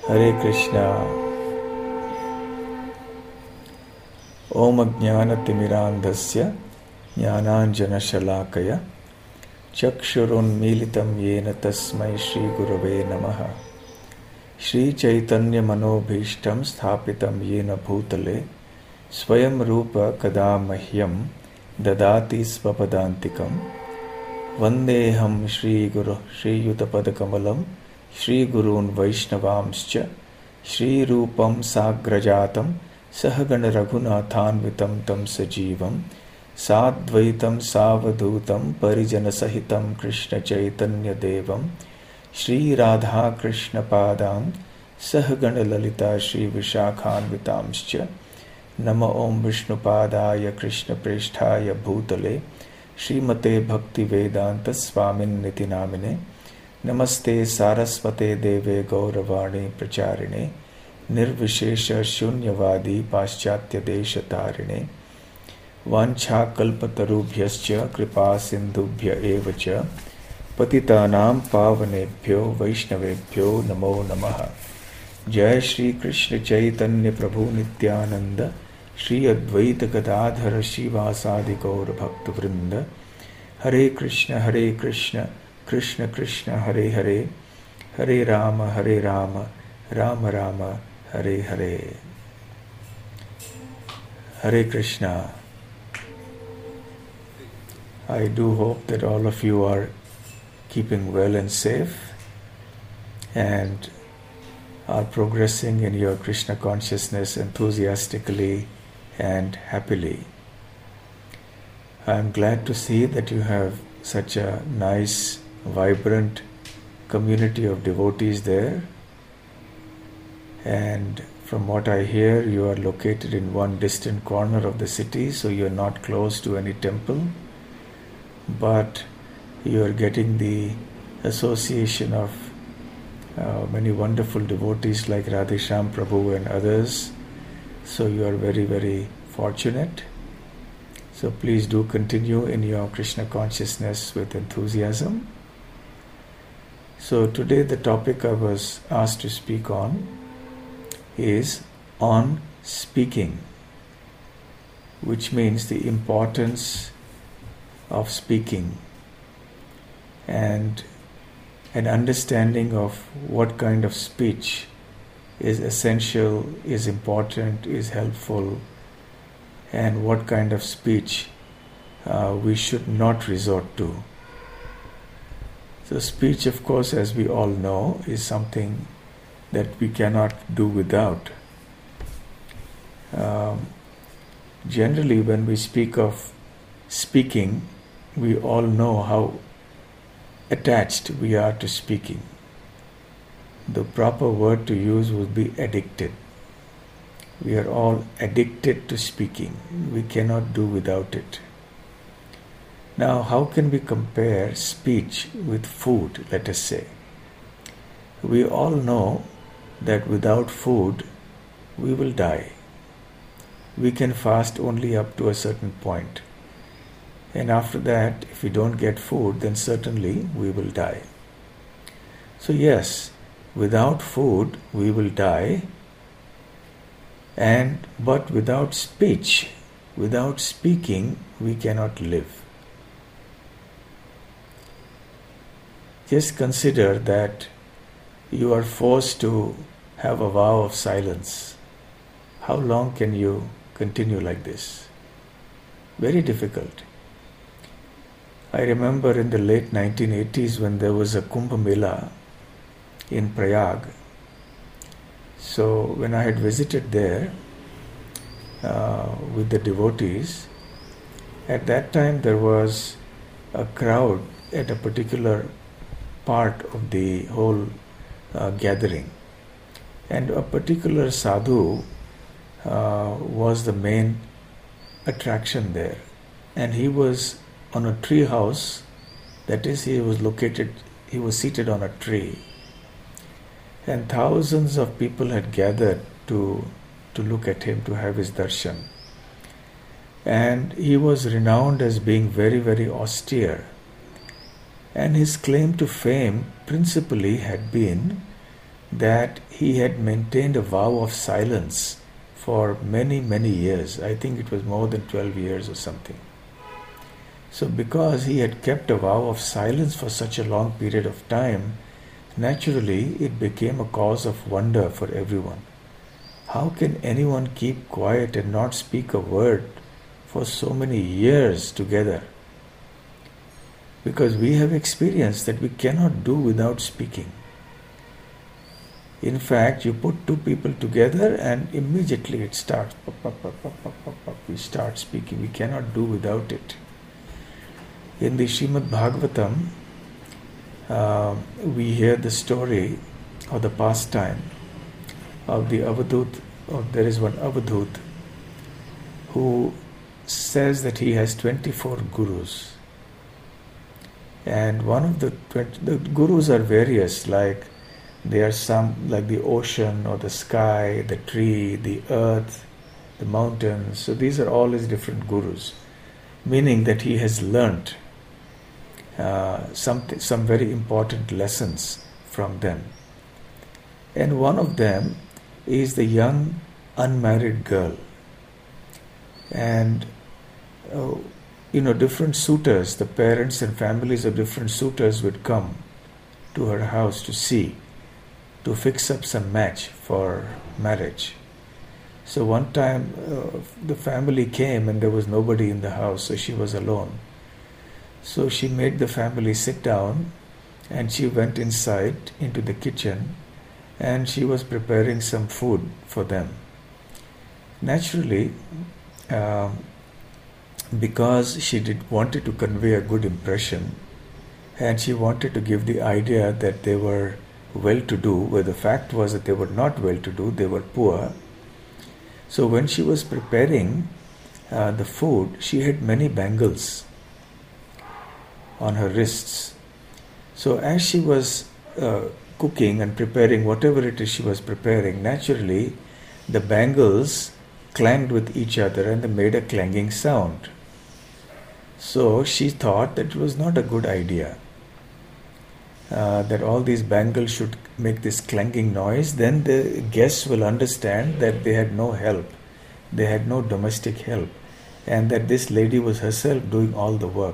Hare Krishna. Om Ajnanatimmirandhasya Jnananjana Shalakaya Chakshurunmilitam Yena Tasmai Shri Gurave Namaha. Shri Chaitanya Manobhishtam Sthapitam Yena Bhutale Swayam Rupa Kada Mahyam Dadati Svapadantikam Vandeham Shri Guru Shri Yutapadakamalam Shri Gurun Vaishnavamscha Shri Rupam Sagrajatam Sahagana Raghunathanvitam Tam Sajivam Sadvaitam Savadhutam Parijana Sahitam Krishna Chaitanya Devam Shri Radha Krishna Padam Sahagana Lalita Shri Vishakhanvitamscha Nama Om Vishnu Padaya Krishna Presthaya Bhutale Srimate Bhakti Vedanta Swamin Niti Namine Namaste Saraswate Deve Gauravani Pracharine Nirvishesha Shunyavadi Paschatya Desha Tarine Vancha Kalpatarubhyascha Kripa Sindhubhya Evacha Patitanam Pavanebhyo Vaishnavebhyo Namo Namaha. Jai Shri Krishna Chaitanya Prabhu Nityananda Shri Advaita Gadadhara Shivasadi Gaura Bhakta Vrinda. Hare Krishna Krishna Krishna Hare Hare Hare Rama Rama Rama Hare Hare. Hare Krishna. I do hope that all of you are keeping well and safe and are progressing in your Krishna consciousness enthusiastically and happily. I am glad to see that you have such a nice, vibrant community of devotees there. And from what I hear, you are located in one distant corner of the city, so you are not close to any temple, but you are getting the association of many wonderful devotees like Radheshyam Prabhu and others. So you are very, very fortunate. So please do continue in your Krishna consciousness with enthusiasm. So today the topic I was asked to speak on is on speaking, which means the importance of speaking and an understanding of what kind of speech is essential, is important, is helpful, and what kind of speech we should not resort to. So speech, of course, as we all know, is something that we cannot do without. Generally, when we speak of speaking, we all know how attached we are to speaking. The proper word to use would be addicted. We are all addicted to speaking. We cannot do without it. Now, how can we compare speech with food, let us say? We all know that without food, we will die. We can fast only up to a certain point. And after that, if we don't get food, then certainly we will die. So yes, without food, we will die. But without speech, without speaking, we cannot live. Just consider that you are forced to have a vow of silence. How long can you continue like this? Very difficult. I remember in the late 1980s when there was a Kumbh Mela in Prayag. So when I had visited there with the devotees, at that time there was a crowd at a particular part of the whole gathering, and a particular sadhu was the main attraction there, and he was on a tree house, that is, he was seated on a tree, and thousands of people had gathered to look at him, to have his darshan. And he was renowned as being very, very austere. And his claim to fame principally had been that he had maintained a vow of silence for many, many years. I think it was more than 12 years or something. So because he had kept a vow of silence for such a long period of time, naturally it became a cause of wonder for everyone. How can anyone keep quiet and not speak a word for so many years together? Because we have experienced that we cannot do without speaking. In fact, you put two people together and immediately it starts. We start speaking. We cannot do without it. In the Srimad Bhagavatam, we hear the story of the pastime of the Avadut. There is one Avadut who says that he has 24 gurus. And one of the gurus are various, like there are some like the ocean or the sky, the tree, the earth, the mountains. So these are all his different gurus, meaning that he has learnt some very important lessons from them. And one of them is the young unmarried girl. And different suitors, the parents and families of different suitors would come to her house to fix up some match for marriage. So one time the family came and there was nobody in the house, so she was alone. So she made the family sit down and she went inside into the kitchen and she was preparing some food for them. Naturally, because she wanted to convey a good impression and she wanted to give the idea that they were well-to-do, where the fact was that they were not well-to-do, they were poor. So when she was preparing the food, she had many bangles on her wrists. So as she was cooking and preparing whatever it is she was preparing, naturally the bangles clanged with each other and they made a clanging sound. So she thought that it was not a good idea that all these bangles should make this clanging noise. Then the guests will understand that they had no help, they had no domestic help, and that this lady was herself doing all the work.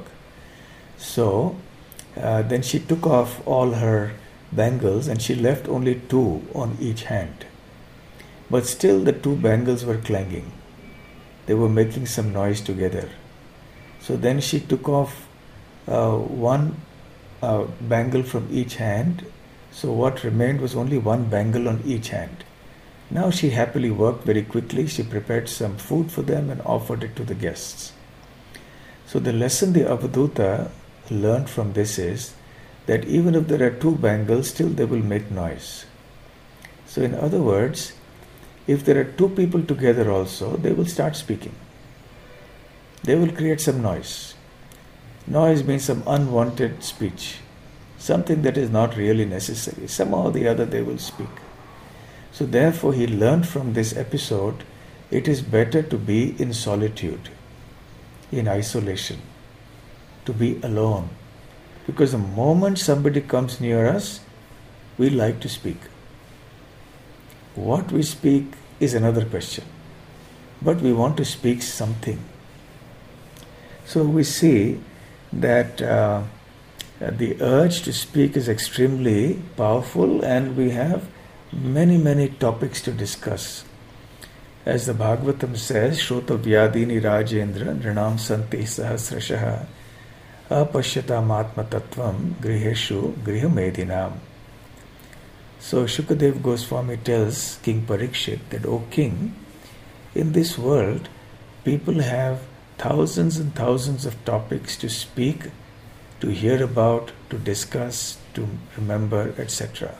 So then she took off all her bangles and she left only two on each hand. But still the two bangles were clanging. They were making some noise together. So then she took off one bangle from each hand. So what remained was only one bangle on each hand. Now she happily worked very quickly. She prepared some food for them and offered it to the guests. So the lesson the Avaduta learned from this is that even if there are two bangles, still they will make noise. So in other words, if there are two people together also, they will start speaking. They will create some noise. Noise means some unwanted speech, something that is not really necessary. Somehow or the other they will speak. So therefore he learned from this episode, it is better to be in solitude, in isolation, to be alone. Because the moment somebody comes near us, we like to speak. What we speak is another question, but we want to speak something. So we see that the urge to speak is extremely powerful, and we have many topics to discuss. As the Bhagavatam says, Shrota Vyadini Rajendra Nrinam Santi Sahasrashaha Apashyatam Atma Tattvam Griheshu Grihamedinam. So Shukadev Goswami tells King Parikshit that, O king, in this world people have thousands and thousands of topics to speak, to hear about, to discuss, to remember, etc.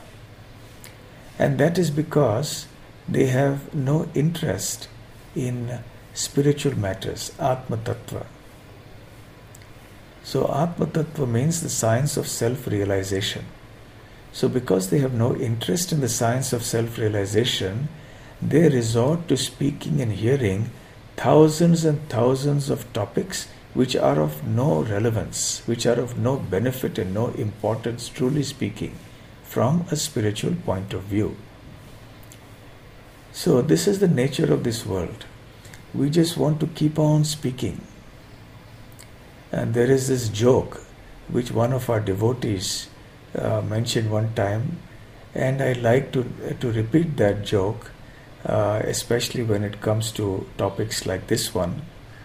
And that is because they have no interest in spiritual matters, Atma Tattva. So Atma Tattva means the science of self-realization. So because they have no interest in the science of self-realization, they resort to speaking and hearing thousands and thousands of topics which are of no relevance, which are of no benefit and no importance, truly speaking, from a spiritual point of view. So this is the nature of this world. We just want to keep on speaking. And there is this joke which one of our devotees mentioned one time, and I like to repeat that joke, especially when it comes to topics like this one,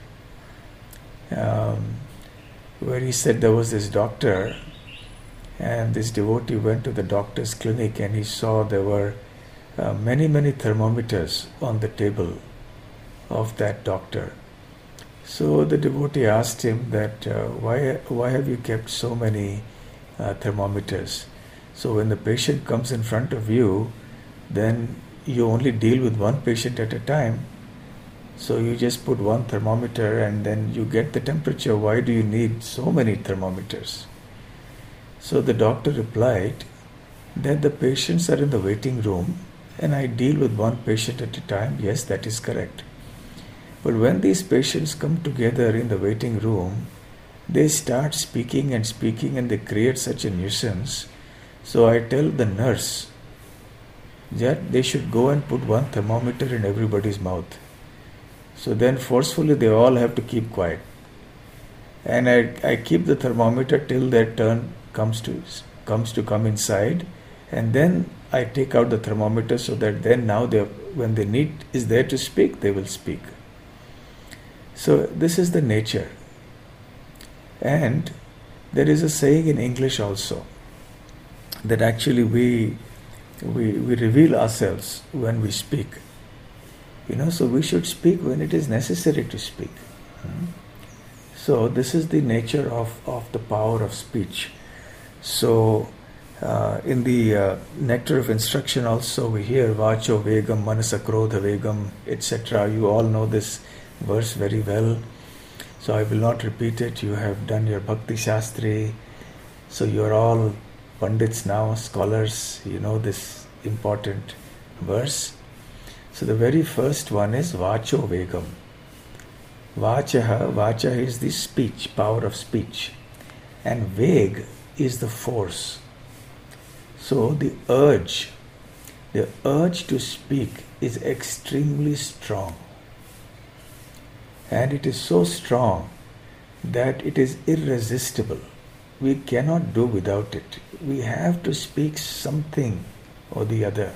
where he said there was this doctor, and this devotee went to the doctor's clinic, and he saw there were many thermometers on the table of that doctor. So the devotee asked him that why have you kept so many thermometers? So when the patient comes in front of you, then you only deal with one patient at a time. So you just put one thermometer and then you get the temperature. Why do you need so many thermometers? So the doctor replied that the patients are in the waiting room and I deal with one patient at a time. Yes, that is correct. But when these patients come together in the waiting room, they start speaking and they create such a nuisance. So I tell the nurse that they should go and put one thermometer in everybody's mouth. So then forcefully they all have to keep quiet. And I keep the thermometer till their turn comes to come inside, and then I take out the thermometer so that then now when the need is there to speak, they will speak. So this is the nature. And there is a saying in English also that actually we reveal ourselves when we speak. So we should speak when it is necessary to speak. So this is the nature of the power of speech. So in the Nectar of Instruction also we hear Vacho Vegam, Manasa Krodha Vegam, etc. You all know this verse very well. So I will not repeat it. You have done your Bhakti Shastri. So you are all Pandits now, scholars. You know this important verse. So the very first one is Vacho Vegam. Vacha is the speech, power of speech. And Veg is the force. So the urge to speak is extremely strong. And it is so strong that it is irresistible. We cannot do without it. We have to speak something or the other.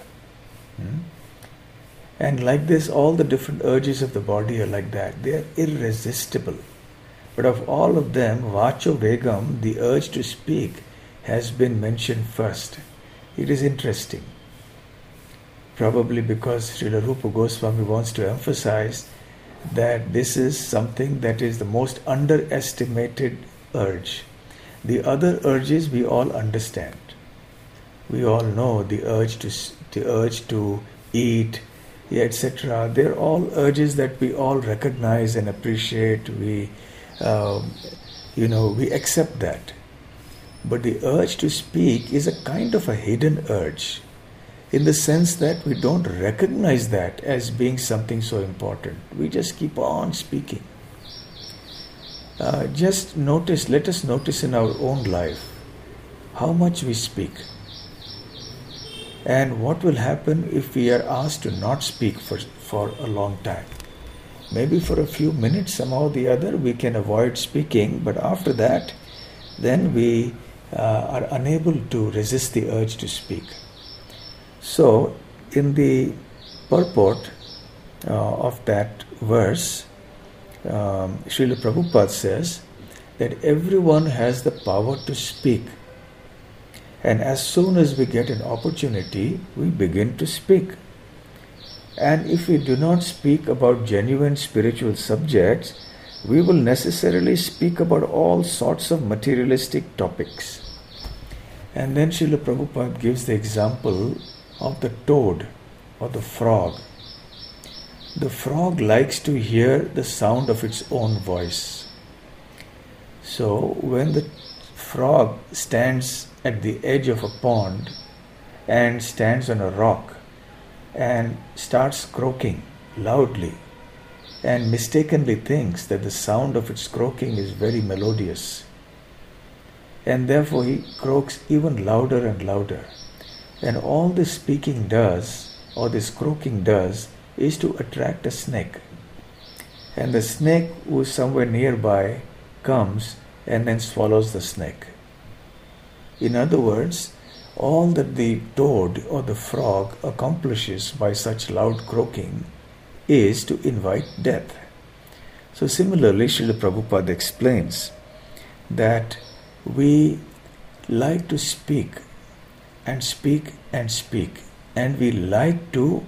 And like this, all the different urges of the body are like that. They are irresistible. But of all of them, Vacho Vegam, the urge to speak, has been mentioned first. It is interesting. Probably because Srila Rupa Goswami wants to emphasize that this is something that is the most underestimated urge. The other urges we all understand. We all know the urge to eat, etc. They're all urges that we all recognize and appreciate. We accept that. But the urge to speak is a kind of a hidden urge, in the sense that we don't recognize that as being something so important. We just keep on speaking. Let us notice in our own life how much we speak. And what will happen if we are asked to not speak for a long time? Maybe for a few minutes, somehow or the other, we can avoid speaking, but after that, then we are unable to resist the urge to speak. So, in the purport of that verse, Srila Prabhupada says that everyone has the power to speak. And as soon as we get an opportunity, we begin to speak. And if we do not speak about genuine spiritual subjects, we will necessarily speak about all sorts of materialistic topics. And then Srila Prabhupada gives the example of the toad or the frog. The frog likes to hear the sound of its own voice. So when the frog stands at the edge of a pond and stands on a rock and starts croaking loudly and mistakenly thinks that the sound of its croaking is very melodious, and therefore he croaks even louder and louder. And all this speaking does, or this croaking does, is to attract a snake. And the snake who is somewhere nearby comes and then swallows the snake. In other words, all that the toad or the frog accomplishes by such loud croaking is to invite death. So similarly, Srila Prabhupada explains that we like to speak and speak and speak, and we like to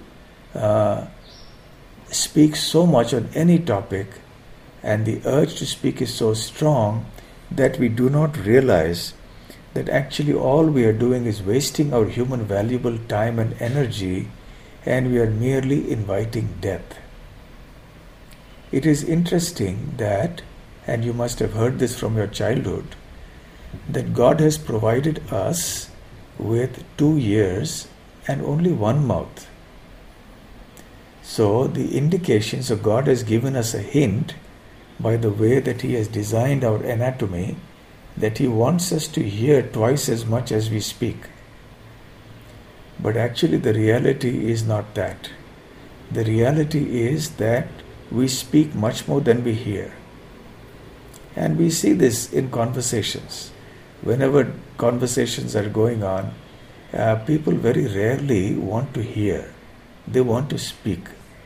speak so much on any topic, and the urge to speak is so strong that we do not realize that actually all we are doing is wasting our human valuable time and energy, and we are merely inviting death. It is interesting that, and you must have heard this from your childhood, that God has provided us with 2 ears and only one mouth. So the indications of God has given us a hint by the way that He has designed our anatomy, that He wants us to hear twice as much as we speak. But actually the reality is not that. The reality is that we speak much more than we hear. And we see this in conversations. Whenever conversations are going on, people very rarely want to hear. They want to speak.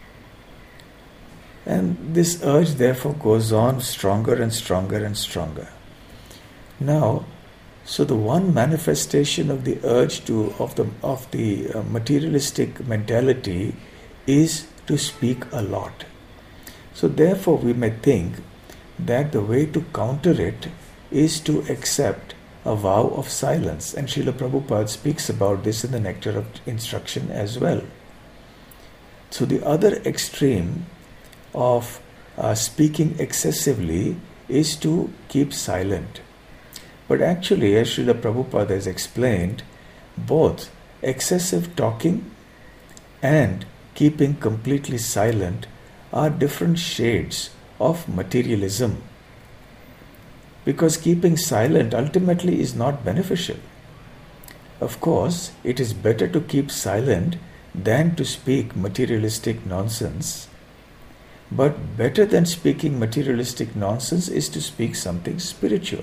And this urge therefore goes on stronger and stronger and stronger. Now, so the one manifestation of the urge of the materialistic mentality is to speak a lot. So therefore we may think that the way to counter it is to accept a vow of silence. And Srila Prabhupada speaks about this in the Nectar of Instruction as well. So the other extreme of speaking excessively is to keep silent. But actually, as Srila Prabhupada has explained, both excessive talking and keeping completely silent are different shades of materialism. Because keeping silent ultimately is not beneficial. Of course, it is better to keep silent than to speak materialistic nonsense. But better than speaking materialistic nonsense is to speak something spiritual.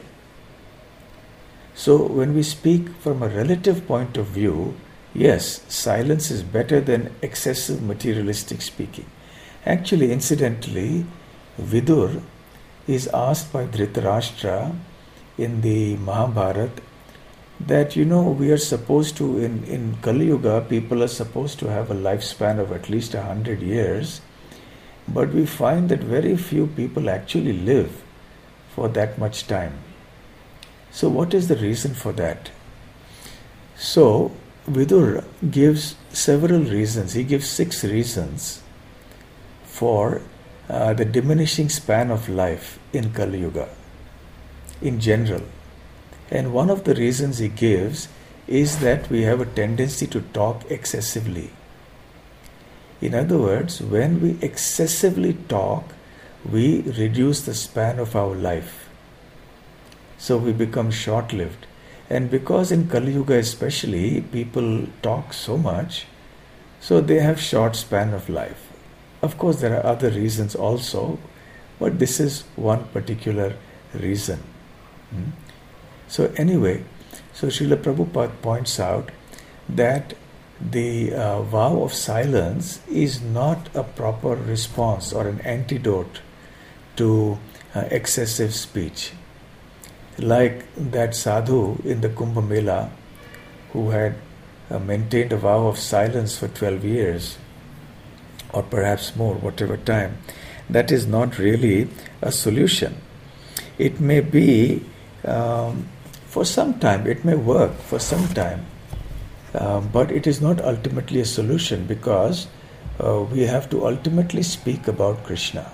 So when we speak from a relative point of view, yes, silence is better than excessive materialistic speaking. Actually, incidentally, Vidur is asked by Dhritarashtra in the Mahabharata that, we are supposed to, in Kali Yuga, people are supposed to have a lifespan of at least 100 years, but we find that very few people actually live for that much time. So what is the reason for that? So Vidur gives several reasons. He gives 6 reasons for the diminishing span of life in Kali Yuga in general. And one of the reasons he gives is that we have a tendency to talk excessively. In other words, when we excessively talk, we reduce the span of our life. So we become short-lived. And because in Kali Yuga especially, people talk so much, so they have short span of life. Of course, there are other reasons also, but this is one particular reason. So anyway, so Srila Prabhupada points out that the vow of silence is not a proper response or an antidote to excessive speech. Like that sadhu in the Kumbh Mela who had maintained a vow of silence for 12 years or perhaps more, whatever time, that is not really a solution. It may be for some time, it may work for some time, but it is not ultimately a solution because we have to ultimately speak about Krishna.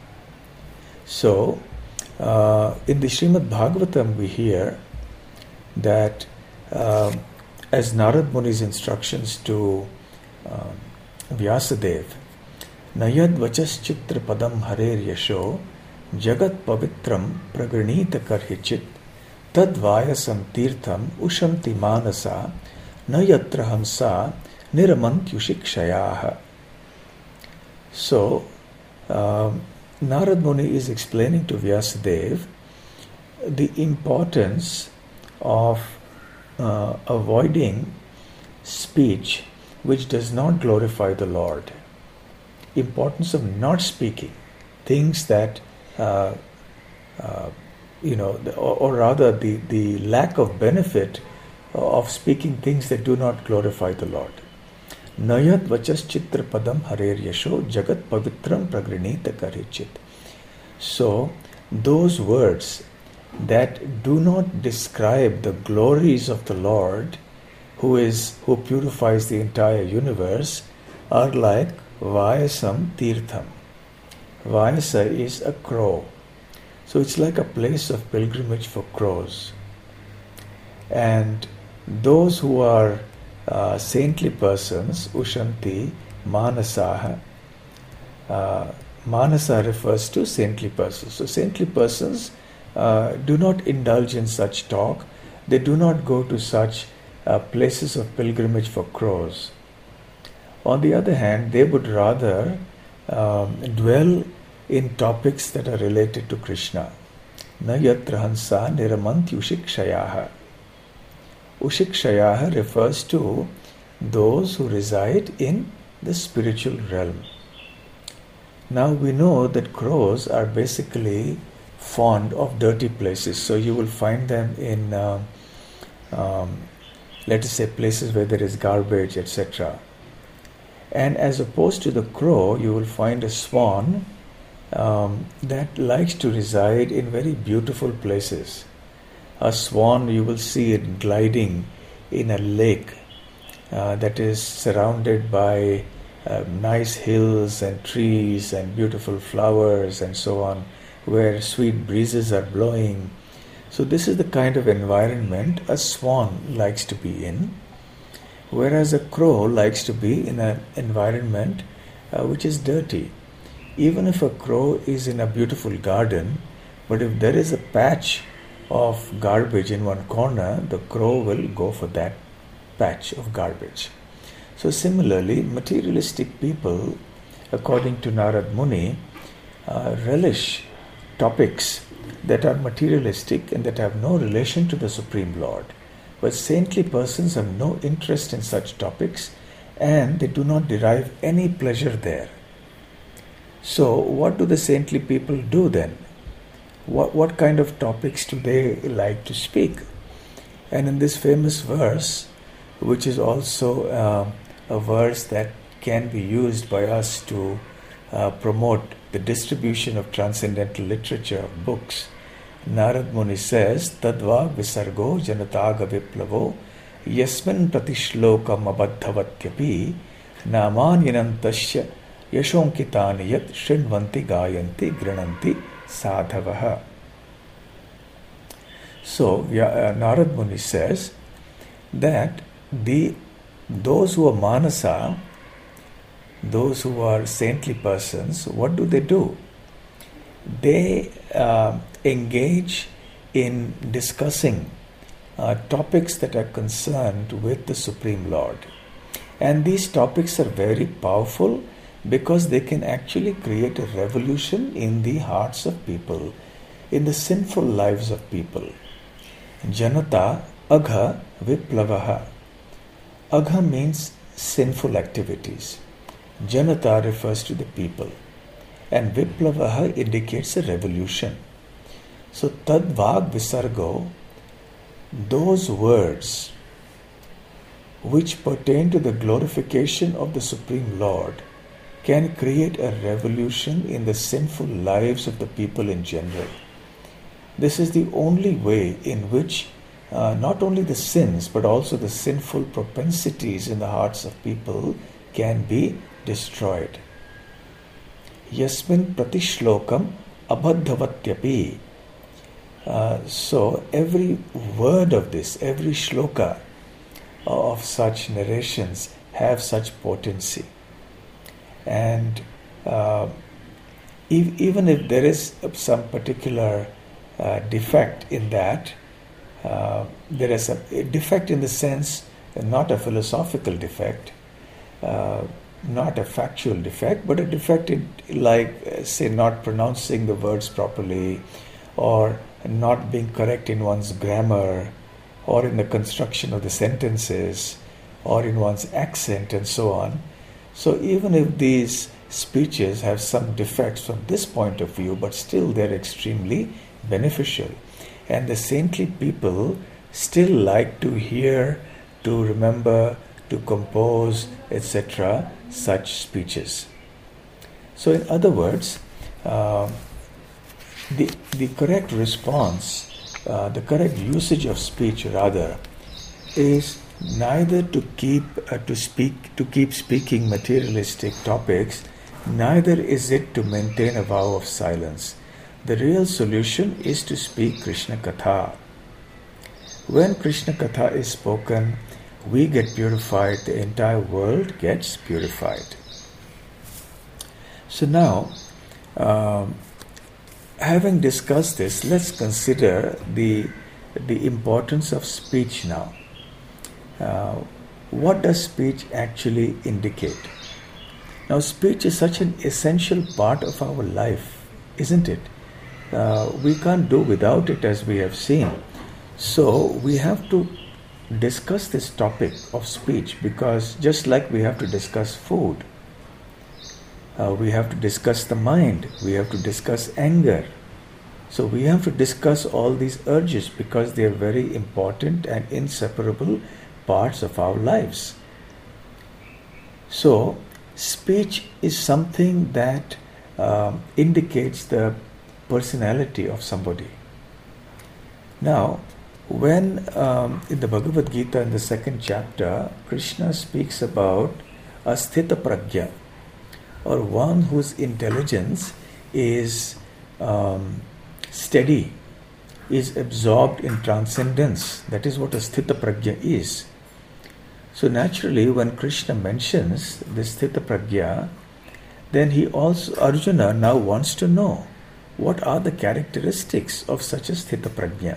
So, in the Srimad Bhagavatam we hear that as Narad Muni's instructions to Vyasadeva, Nayad vachas chitra padam harer yasho jagat pavitram pragranita karhichit tad vayasam tirtham ushamti manasa na yatra hamsa niramantyushikshayaha. So, Narad Muni is explaining to Vyasadeva the importance of avoiding speech which does not glorify the Lord. Importance of not speaking things that, or rather the lack of benefit of speaking things that do not glorify the Lord. Nayat vachas chitra padam harer yasho jagat pavitram pragrinita karichit. So, those words that do not describe the glories of the Lord, who purifies the entire universe, are like Vayasam Tirtham. Vayasa is a crow. So it's like a place of pilgrimage for crows. And those who are saintly persons, Ushanti, Manasaha. Manasa refers to saintly persons. So saintly persons do not indulge in such talk. They do not go to such places of pilgrimage for crows. On the other hand, they would rather dwell in topics that are related to Krishna. Na yatra hansa niramanti ushikshayaha. Ushikshayaha refers to those who reside in the spiritual realm. Now we know that crows are basically fond of dirty places. So you will find them in, let us say, places where there is garbage, etc. And as opposed to the crow, you will find a swan that likes to reside in very beautiful places. A swan, you will see it gliding in a lake that is surrounded by nice hills and trees and beautiful flowers and so on, where sweet breezes are blowing. So this is the kind of environment a swan likes to be in, whereas a crow likes to be in an environment which is dirty. Even if a crow is in a beautiful garden, but if there is a patch of garbage in one corner, the crow will go for that patch of garbage. So similarly, materialistic people, according to Narad Muni, relish topics that are materialistic and that have no relation to the Supreme Lord. But saintly persons have no interest in such topics and they do not derive any pleasure there. So what do the saintly people do then? What kind of topics do they like to speak? And in this famous verse, which is also a verse that can be used by us to promote the distribution of transcendental literature of books, Narad Muni says, Tadva visargo janataga viplavo yasmin pratishlokam abadhavatyapi namanyanantasya yashonkitani yat shrinvanti gayanti grananti sadhavaha. So Narad Muni says that those who are manasa, those who are saintly persons, what do? They engage in discussing topics that are concerned with the Supreme Lord. And these topics are very powerful because they can actually create a revolution in the hearts of people, in the sinful lives of people. Janata agha viplavaha. Agha means sinful activities. Janata refers to the people. And viplavaha indicates a revolution. So tadvag visargo, those words which pertain to the glorification of the Supreme Lord can create a revolution in the sinful lives of the people in general. This is the only way in which not only the sins but also the sinful propensities in the hearts of people can be destroyed. Yasmin pratishlokam abadhavatyapi. So every word of this, every shloka of such narrations have such potency. And even if there is some particular defect in that, there is a defect in the sense not a philosophical defect, not a factual defect, but a defect say, not pronouncing the words properly, or not being correct in one's grammar, or in the construction of the sentences, or in one's accent, and so on. So even if these speeches have some defects from this point of view, but still they're extremely beneficial. And the saintly people still like to hear, to remember, to compose, etc., such speeches. So in other words, the correct response, the correct usage of speech rather, is neither to keep speaking materialistic topics, neither is it to maintain a vow of silence. The real solution is to speak Krishna Katha. When Krishna Katha is spoken, we get purified, the entire world gets purified. So now, having discussed this, let's consider the importance of speech now. What does speech actually indicate? Now, speech is such an essential part of our life, isn't it? We can't do without it, as we have seen. So we have to discuss this topic of speech, because just like we have to discuss food, we have to discuss the mind, we have to discuss anger. So we have to discuss all these urges because they are very important and inseparable parts of our lives. So speech is something that indicates the personality of somebody. Now, when in the Bhagavad Gita, in the 2nd chapter, Krishna speaks about a sthita prajna, or one whose intelligence is steady, is absorbed in transcendence. That is what a sthita prajna is. So naturally, when Krishna mentions this sthita prajna, then Arjuna now wants to know what are the characteristics of such a sthita prajna.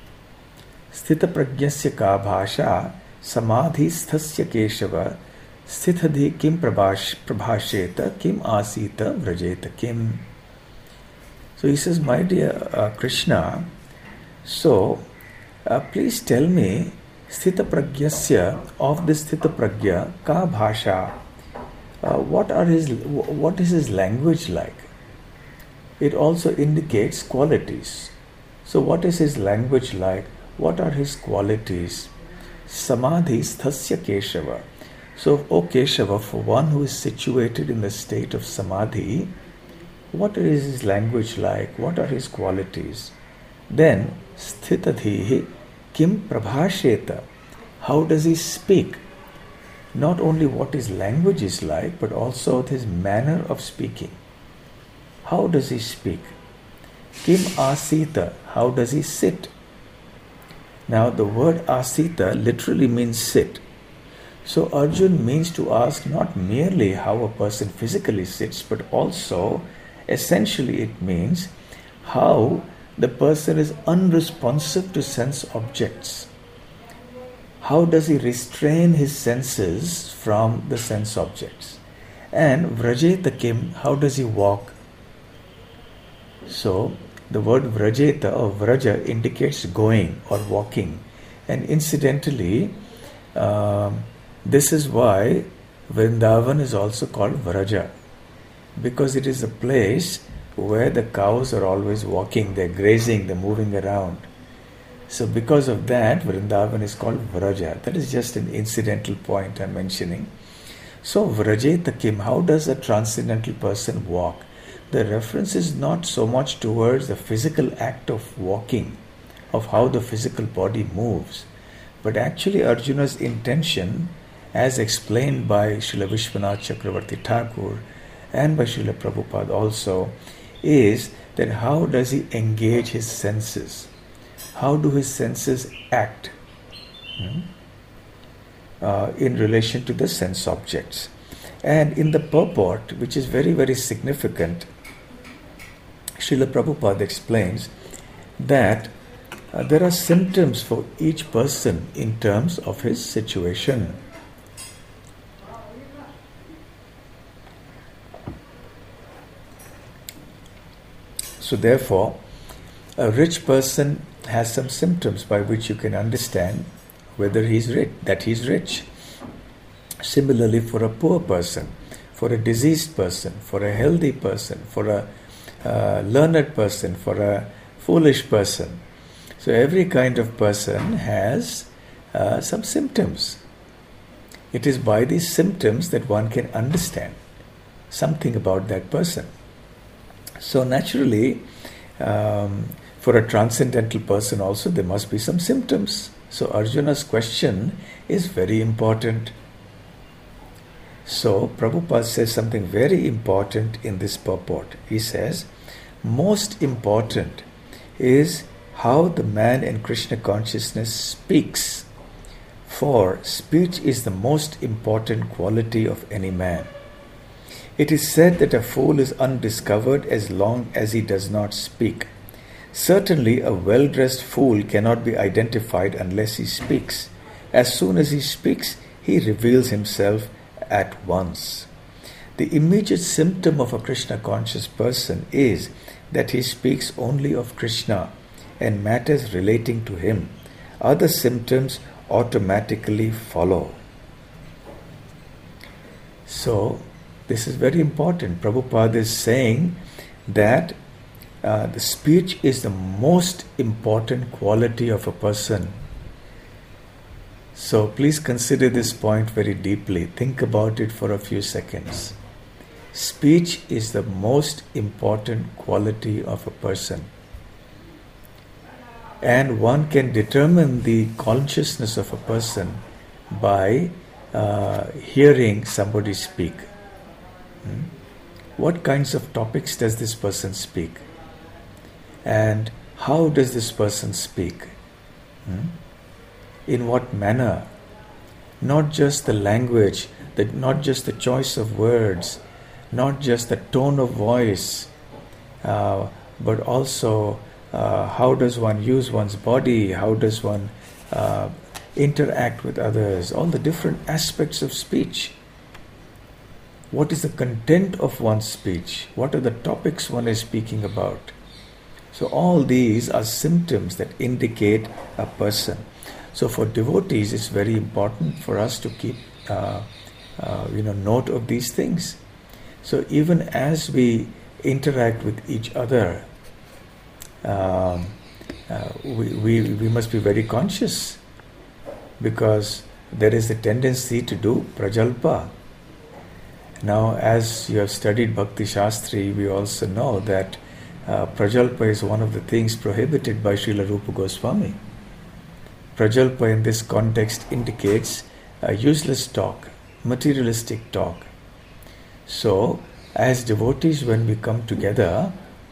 Sthita prajnasya ka bhasha samadhi sthasya keshava sthitadhi kim prabhasheta kim asita vrajeta kim. So he says, my dear Krishna, so please tell me, sthita prajnasya, of this sthita prajna ka bhasha, what is his language like? It also indicates qualities. So what is his language like? What are his qualities? Samadhi sthasya keshava. So, O Keshava, for one who is situated in the state of samadhi, what is his language like? What are his qualities? Then, sthitadhihi kim prabhasheta. How does he speak? Not only what his language is like, but also his manner of speaking. How does he speak? Kim asita. How does he sit? Now, the word asita literally means sit. So, Arjun means to ask not merely how a person physically sits, but also, essentially, it means how the person is unresponsive to sense objects. How does he restrain his senses from the sense objects? And vrajeta kim, how does he walk? So, the word vrajeta or vraja indicates going or walking. And incidentally, this is why Vrindavan is also called Vraja, because it is a place where the cows are always walking, they're grazing, they're moving around. So because of that, Vrindavan is called Vraja. That is just an incidental point I'm mentioning. So Vrajeta Kim, how does a transcendental person walk? The reference is not so much towards the physical act of walking, of how the physical body moves, but actually Arjuna's intention, as explained by Srila Vishwanath Chakravarti Thakur and by Srila Prabhupada also, is that how does he engage his senses? How do his senses act in relation to the sense objects? And in the purport, which is very, very significant, Srila Prabhupada explains that there are symptoms for each person in terms of his situation. So therefore, a rich person has some symptoms by which you can understand whether he's rich, that he's rich. Similarly, for a poor person, for a diseased person, for a healthy person, for a learned person, for a foolish person. So every kind of person has some symptoms. It is by these symptoms that one can understand something about that person. So naturally, for a transcendental person also, there must be some symptoms. So Arjuna's question is very important. So Prabhupada says something very important in this purport. He says, most important is how the man in Krishna consciousness speaks. For speech is the most important quality of any man. It is said that a fool is undiscovered as long as he does not speak. Certainly, a well-dressed fool cannot be identified unless he speaks. As soon as he speaks, he reveals himself at once. The immediate symptom of a Krishna-conscious person is that he speaks only of Krishna and matters relating to him. Other symptoms automatically follow. So, this is very important. Prabhupada is saying that the speech is the most important quality of a person. So please consider this point very deeply. Think about it for a few seconds. Speech is the most important quality of a person. And one can determine the consciousness of a person by hearing somebody speak. What kinds of topics does this person speak? And how does this person speak? In what manner? Not just the language, not just the choice of words, not just the tone of voice, but also how does one use one's body, how does one interact with others, all the different aspects of speech. What is the content of one's speech? What are the topics one is speaking about? So all these are symptoms that indicate a person. So for devotees, it's very important for us to keep note of these things. So even as we interact with each other, we must be very conscious, because there is a tendency to do prajalpa. Now, as you have studied Bhakti Shastri, we also know that prajalpa is one of the things prohibited by Srila Rupa Goswami. Prajalpa in this context indicates useless talk, materialistic talk. So, as devotees, when we come together,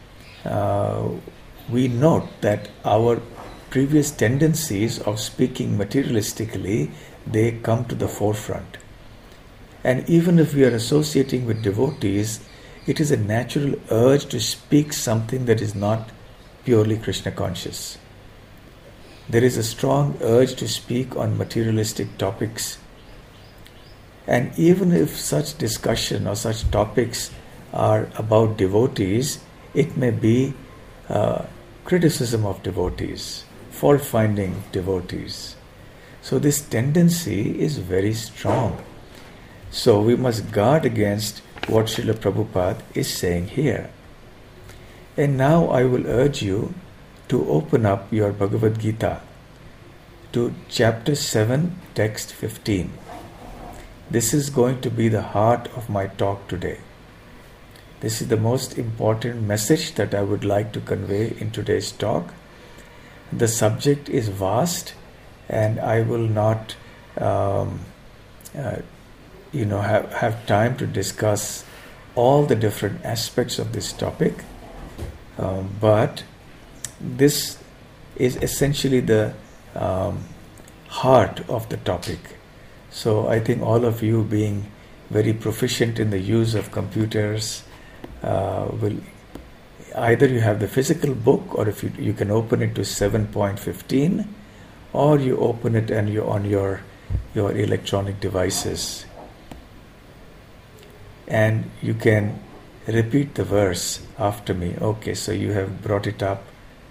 we note that our previous tendencies of speaking materialistically, they come to the forefront. And even if we are associating with devotees, it is a natural urge to speak something that is not purely Krishna conscious. There is a strong urge to speak on materialistic topics. And even if such discussion or such topics are about devotees, it may be criticism of devotees, fault finding of devotees. So this tendency is very strong. So we must guard against what Srila Prabhupada is saying here. And now I will urge you to open up your Bhagavad Gita to chapter 7, text 15. This is going to be the heart of my talk today. This is the most important message that I would like to convey in today's talk. The subject is vast, and I will not have time to discuss all the different aspects of this topic, but this is essentially the heart of the topic. So I think all of you, being very proficient in the use of computers, either you have the physical book, or if you can open it to 7.15, or you open it and you're on your electronic devices, and you can repeat the verse after me. Okay, so you have brought it up.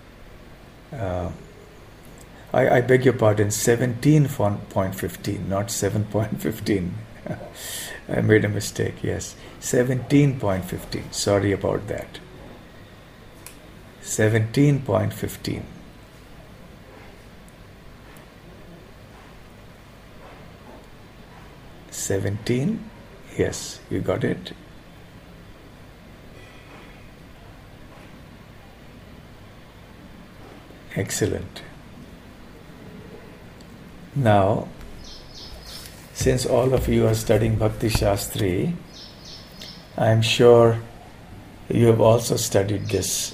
I beg your pardon, 17.15, not 7.15. I made a mistake, yes. 17.15. Sorry about that. 17.15. Yes, you got it. Excellent. Now, since all of you are studying Bhakti Shastri, I am sure you have also studied this.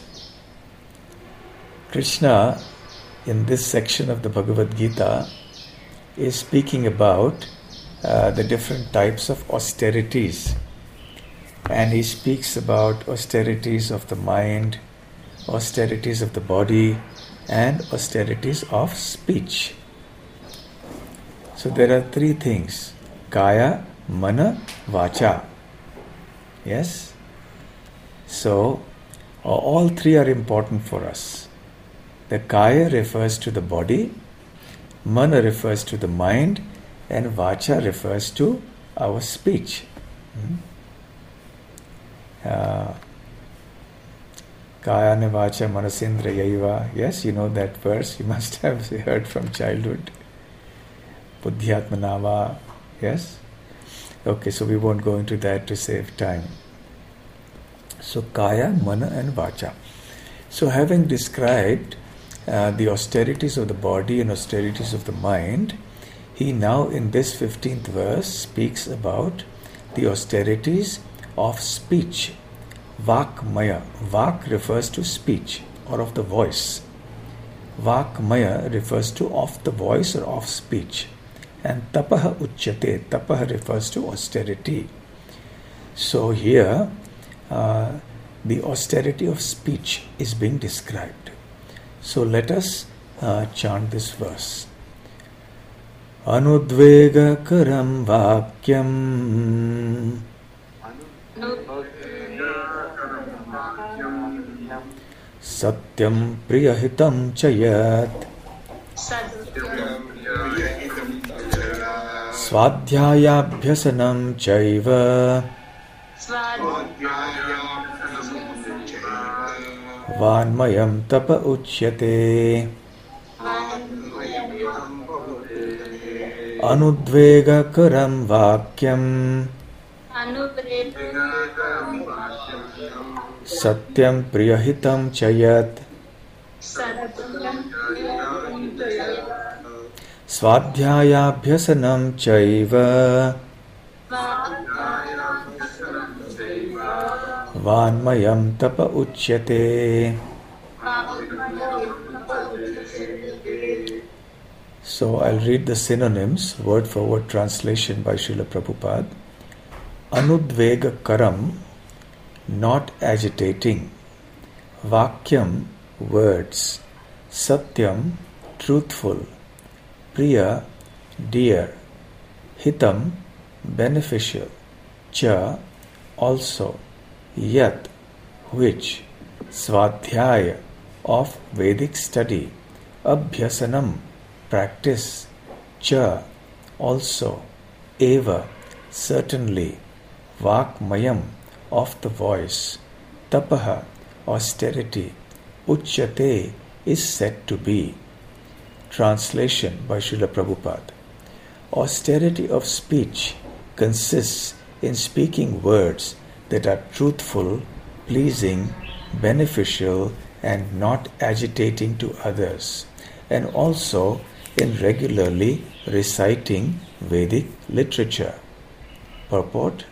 Krishna, in this section of the Bhagavad Gita, is speaking about the different types of austerities. And he speaks about austerities of the mind, austerities of the body, and austerities of speech. So there are three things: Kaya, Mana, Vacha. Yes? So all three are important for us. The Kaya refers to the body, Mana refers to the mind, and Vacha refers to our speech. Kaya ne vacha manasindra yaiva. Yes, you know that verse. You must have heard from childhood. Buddhyatmanava. Yes? Okay, so we won't go into that to save time. So Kaya, Mana and Vacha. So having described the austerities of the body and austerities of the mind, he now in this 15th verse speaks about the austerities of speech. Vakmaya. Vak refers to speech or of the voice. Vakmaya refers to of the voice or of speech. And tapaha uchyate. Tapaha refers to austerity. So here the austerity of speech is being described. So let us chant this verse. Anudvega karam vakyam Satyam priyahitam chayat Svadhyayabhyasanam chaiva Vanmayam tapa uchyate. Anudvega karam vakyam Satyam priyahitam chayat Svadhyayabhyasanam chaiva Vanmayam tapa uchyate. So I'll read the synonyms, word for word translation by Srila Prabhupada. Anudvega karam, not agitating. Vakyam, words. Satyam, truthful. Priya, dear. Hitam, beneficial. Cha, also. Yat, which. Svadhyaya, of Vedic study. Abhyasanam, practice. Cha, also. Eva, certainly. Vakmayam, of the voice. Tapaha, austerity. Uchyate, is said to be. Translation by Srila Prabhupada. Austerity of speech consists in speaking words that are truthful, pleasing, beneficial, and not agitating to others, and also in regularly reciting Vedic literature. Purport: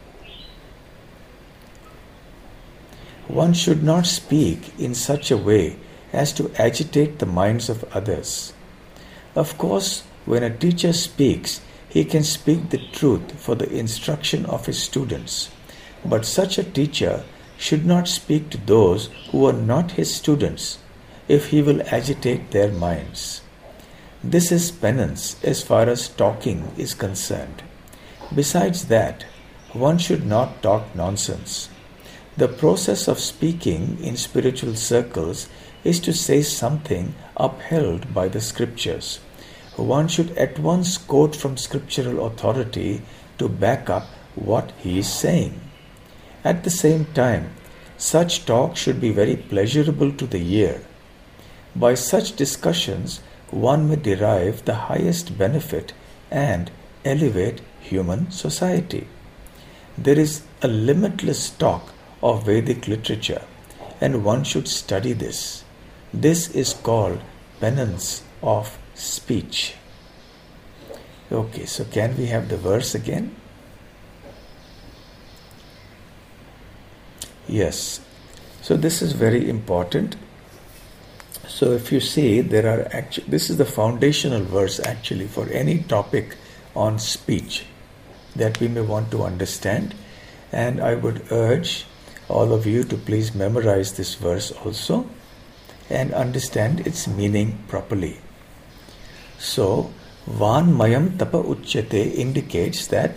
one should not speak in such a way as to agitate the minds of others. Of course, when a teacher speaks, he can speak the truth for the instruction of his students. But such a teacher should not speak to those who are not his students, if he will agitate their minds. This is penance as far as talking is concerned. Besides that, one should not talk nonsense. The process of speaking in spiritual circles is to say something upheld by the scriptures. One should at once quote from scriptural authority to back up what he is saying. At the same time, such talk should be very pleasurable to the ear. By such discussions, one may derive the highest benefit and elevate human society. There is a limitless stock of Vedic literature, and one should study this. This is called penance of speech. Okay, so can we have the verse again? Yes. So this is very important. So if you see, this is the foundational verse actually for any topic on speech that we may want to understand. And I would urge all of you to please memorize this verse also and understand its meaning properly. So, Vanmayam Tapa Uchyate indicates that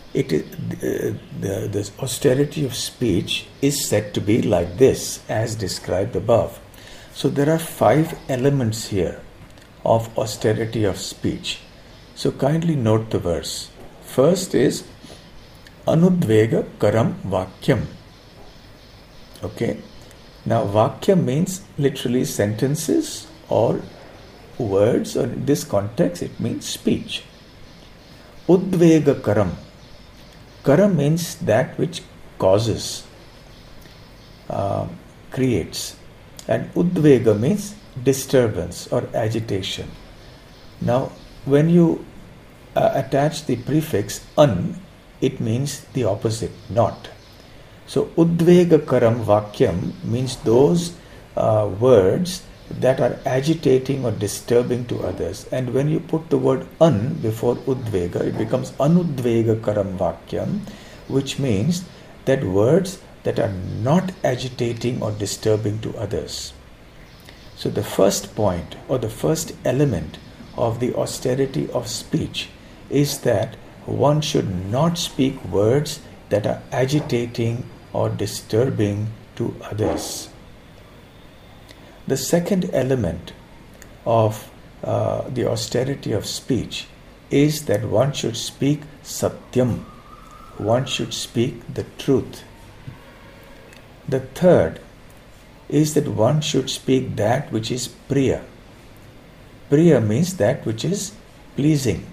the austerity of speech is said to be like this, as described above. So there are 5 elements here of austerity of speech. So kindly note the verse. First is Anudvega Karam Vakyam. Okay. Now Vakyam means literally sentences or words, or in this context it means speech. Udvega Karam. Karam means that which causes, creates. And Udvega means disturbance or agitation. Now, when you attach the prefix an, it means the opposite, not. So, Udvega Karam Vakyam means those words that are agitating or disturbing to others. And when you put the word an before Udvega, it becomes Anudvega Karam Vakyam, which means that words that are not agitating or disturbing to others. So the first point or the first element of the austerity of speech is that one should not speak words that are agitating or disturbing to others. The second element of the austerity of speech is that one should speak satyam. One should speak the truth. The third is that one should speak that which is priya. Priya means that which is pleasing.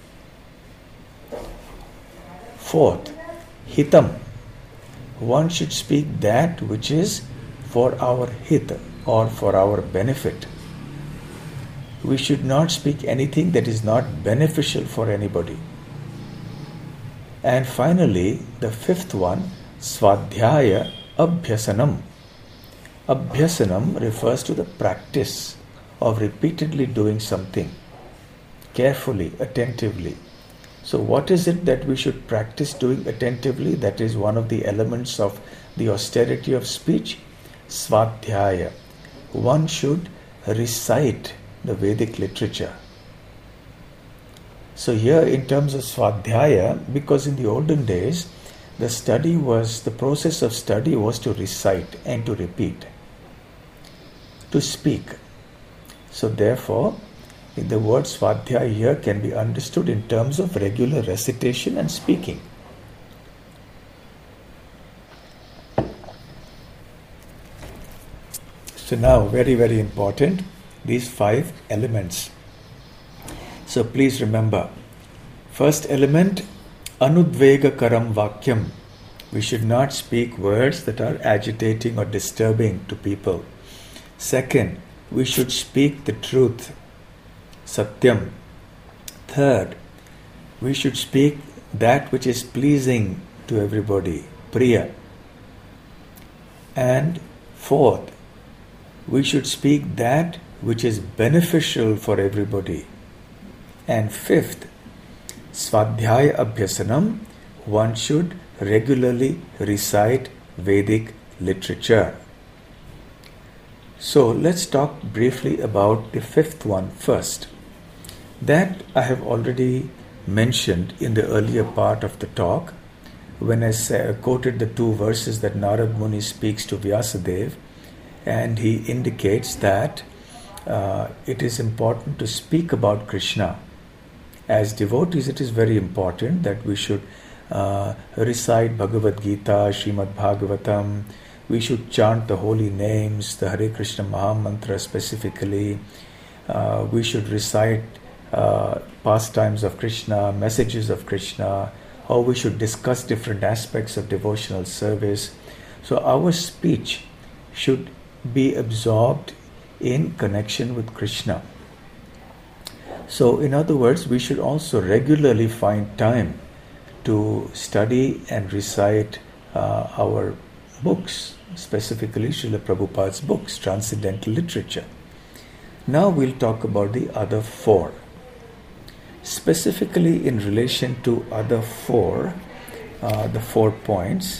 Fourth, hitam. One should speak that which is for our hit or for our benefit. We should not speak anything that is not beneficial for anybody. And finally, the fifth one, swadhyaya abhyasanam. Abhyasanam refers to the practice of repeatedly doing something, carefully, attentively. So what is it that we should practice doing attentively? That is one of the elements of the austerity of speech. Swadhyaya. One should recite the Vedic literature. So here in terms of Swadhyaya, because in the olden days, the process of study was to recite and to repeat, to speak. So therefore, the word Swadhyaya here can be understood in terms of regular recitation and speaking. So now, very, very important, these 5 elements. So please remember, first element, Anudvega Karam Vakyam. We should not speak words that are agitating or disturbing to people. Second, we should speak the truth, Satyam. Third, we should speak that which is pleasing to everybody, Priya. And fourth, we should speak that which is beneficial for everybody. And fifth, Swadhyaya Abhyasanam, one should regularly recite Vedic literature. So let's talk briefly about the fifth one first. That I have already mentioned in the earlier part of the talk when I quoted the 2 verses that Narad Muni speaks to Vyasadeva, and he indicates that it is important to speak about Krishna. As devotees, it is very important that we should recite Bhagavad Gita, Srimad Bhagavatam. We should chant the holy names, the Hare Krishna Maha Mantra specifically. We should recite pastimes of Krishna, messages of Krishna, how we should discuss different aspects of devotional service. So our speech should be absorbed in connection with Krishna. So in other words, we should also regularly find time to study and recite our books, specifically Srila Prabhupada's books, Transcendental Literature. Now we'll talk about the other 4. Specifically in relation to other 4, the 4 points,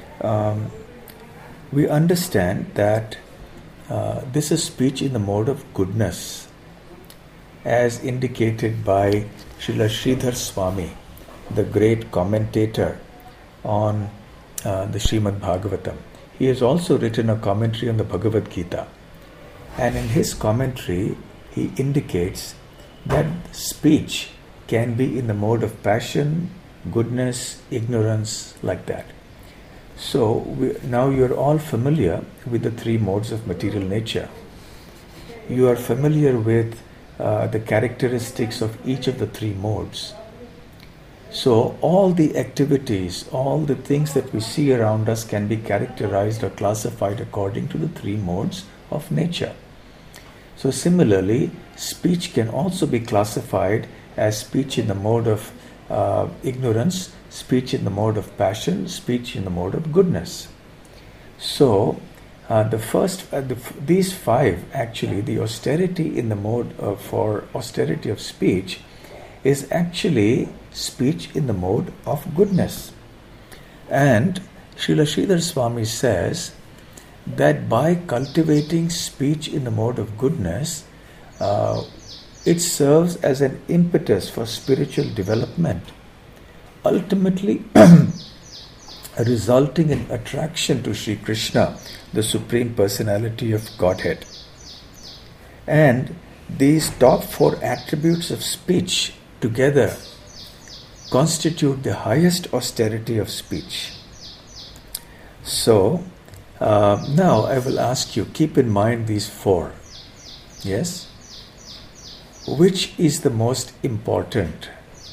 we understand that this is speech in the mode of goodness, as indicated by Srila Sridhar Swami, the great commentator on the Srimad Bhagavatam. He has also written a commentary on the Bhagavad Gita. And in his commentary, he indicates that speech can be in the mode of passion, goodness, ignorance, like that. So now you are all familiar with the 3 modes of material nature. You are familiar with the characteristics of each of the 3 modes. So all the activities, all the things that we see around us can be characterized or classified according to the 3 modes of nature. So similarly, speech can also be classified as speech in the mode of ignorance, speech in the mode of passion, speech in the mode of goodness. So these 5 actually, the austerity in the mode for austerity of speech is actually speech in the mode of goodness. And Srila Sridhar Swami says that by cultivating speech in the mode of goodness, it serves as an impetus for spiritual development, ultimately resulting in attraction to Sri Krishna, the Supreme Personality of Godhead. And these top 4 attributes of speech together constitute the highest austerity of speech. So, now I will ask you, keep in mind these 4. Yes? Which is the most important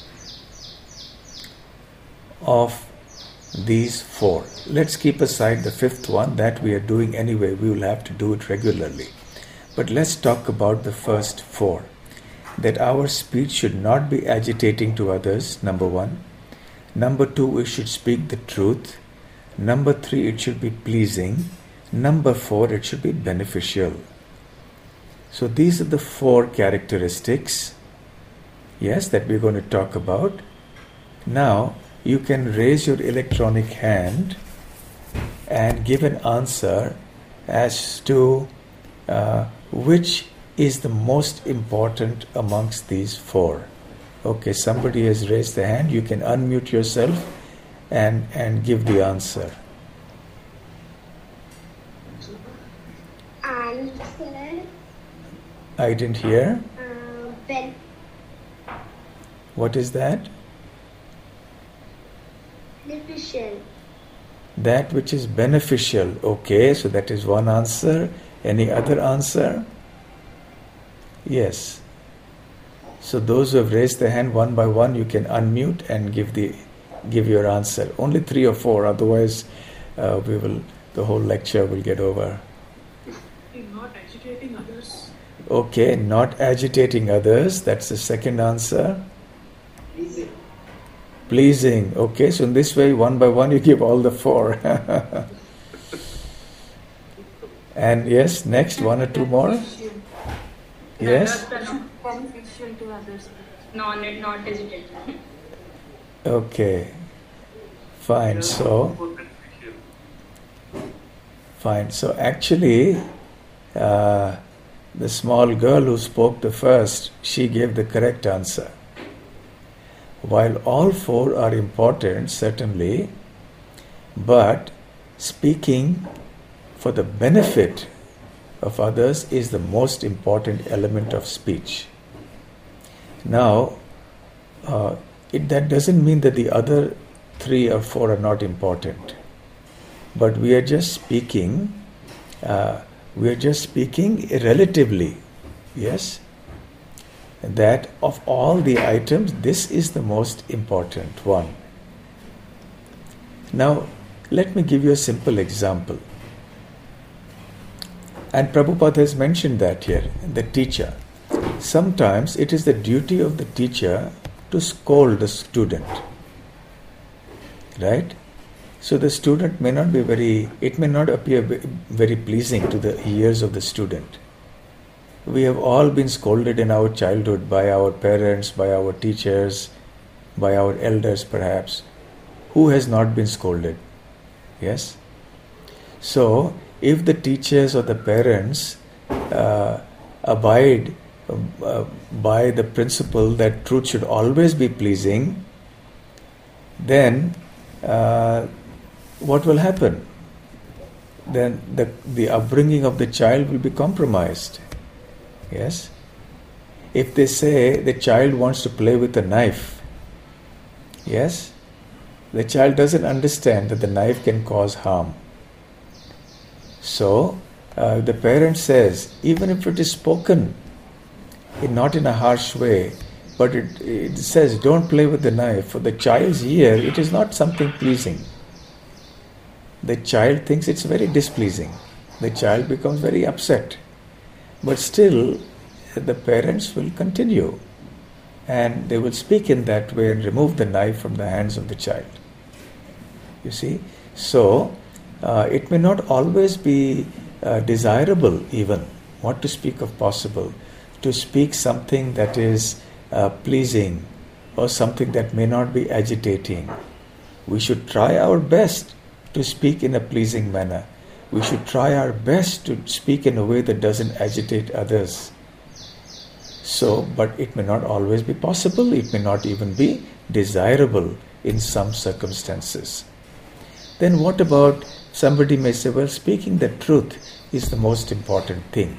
of these 4? Let's keep aside the 5th one that we are doing anyway. We will have to do it regularly. But let's talk about the first 4. That our speech should not be agitating to others, number 1. Number 2, we should speak the truth. Number 3, it should be pleasing. Number 4, it should be beneficial. So these are the 4 characteristics, yes, that we're going to talk about. Now, you can raise your electronic hand and give an answer as to which is the most important amongst these 4. Okay, somebody has raised the hand. You can unmute yourself and give the answer. Answer. I didn't hear. Ben. What is that? Beneficial. That which is beneficial. Okay, so that is one answer. Any other answer? Yes. So those who have raised their hand one by one, you can unmute and give your answer. Only 3 or 4, otherwise the whole lecture will get over. Not agitating others. Okay, not agitating others. That's the second answer. Pleasing. Pleasing. Okay, so in this way, one by one, you give all the 4. And yes, next 1 or 2 more. Yes. Beneficial to others. Not agitating. Okay. Fine. So Fine. So actually, the small girl who spoke the first, she gave the correct answer. While all four are important, certainly, but speaking for the benefit of others is the most important element of speech. Now, that doesn't mean that the other 3 or 4 are not important, but we are just speaking relatively, yes, that of all the items, this is the most important one. Now, let me give you a simple example. And Prabhupada has mentioned that here, the teacher. Sometimes it is the duty of the teacher to scold the student. Right? So the student may not appear very pleasing to the ears of the student. We have all been scolded in our childhood by our parents, by our teachers, by our elders perhaps. Who has not been scolded? Yes? So, if the teachers or the parents abide by the principle that truth should always be pleasing, then what will happen? Then the upbringing of the child will be compromised. Yes? If they say the child wants to play with a knife, yes, the child doesn't understand that the knife can cause harm. So, the parent says, even if it is spoken, not in a harsh way, but it says, don't play with the knife. For the child's ear, it is not something pleasing. The child thinks it's very displeasing. The child becomes very upset. But still, the parents will continue and they will speak in that way and remove the knife from the hands of the child. You see? So, it may not always be desirable even, what to speak of possible, to speak something that is pleasing or something that may not be agitating. We should try our best to speak in a pleasing manner. We should try our best to speak in a way that doesn't agitate others. So, but it may not always be possible, it may not even be desirable in some circumstances. Then what about, somebody may say, well, speaking the truth is the most important thing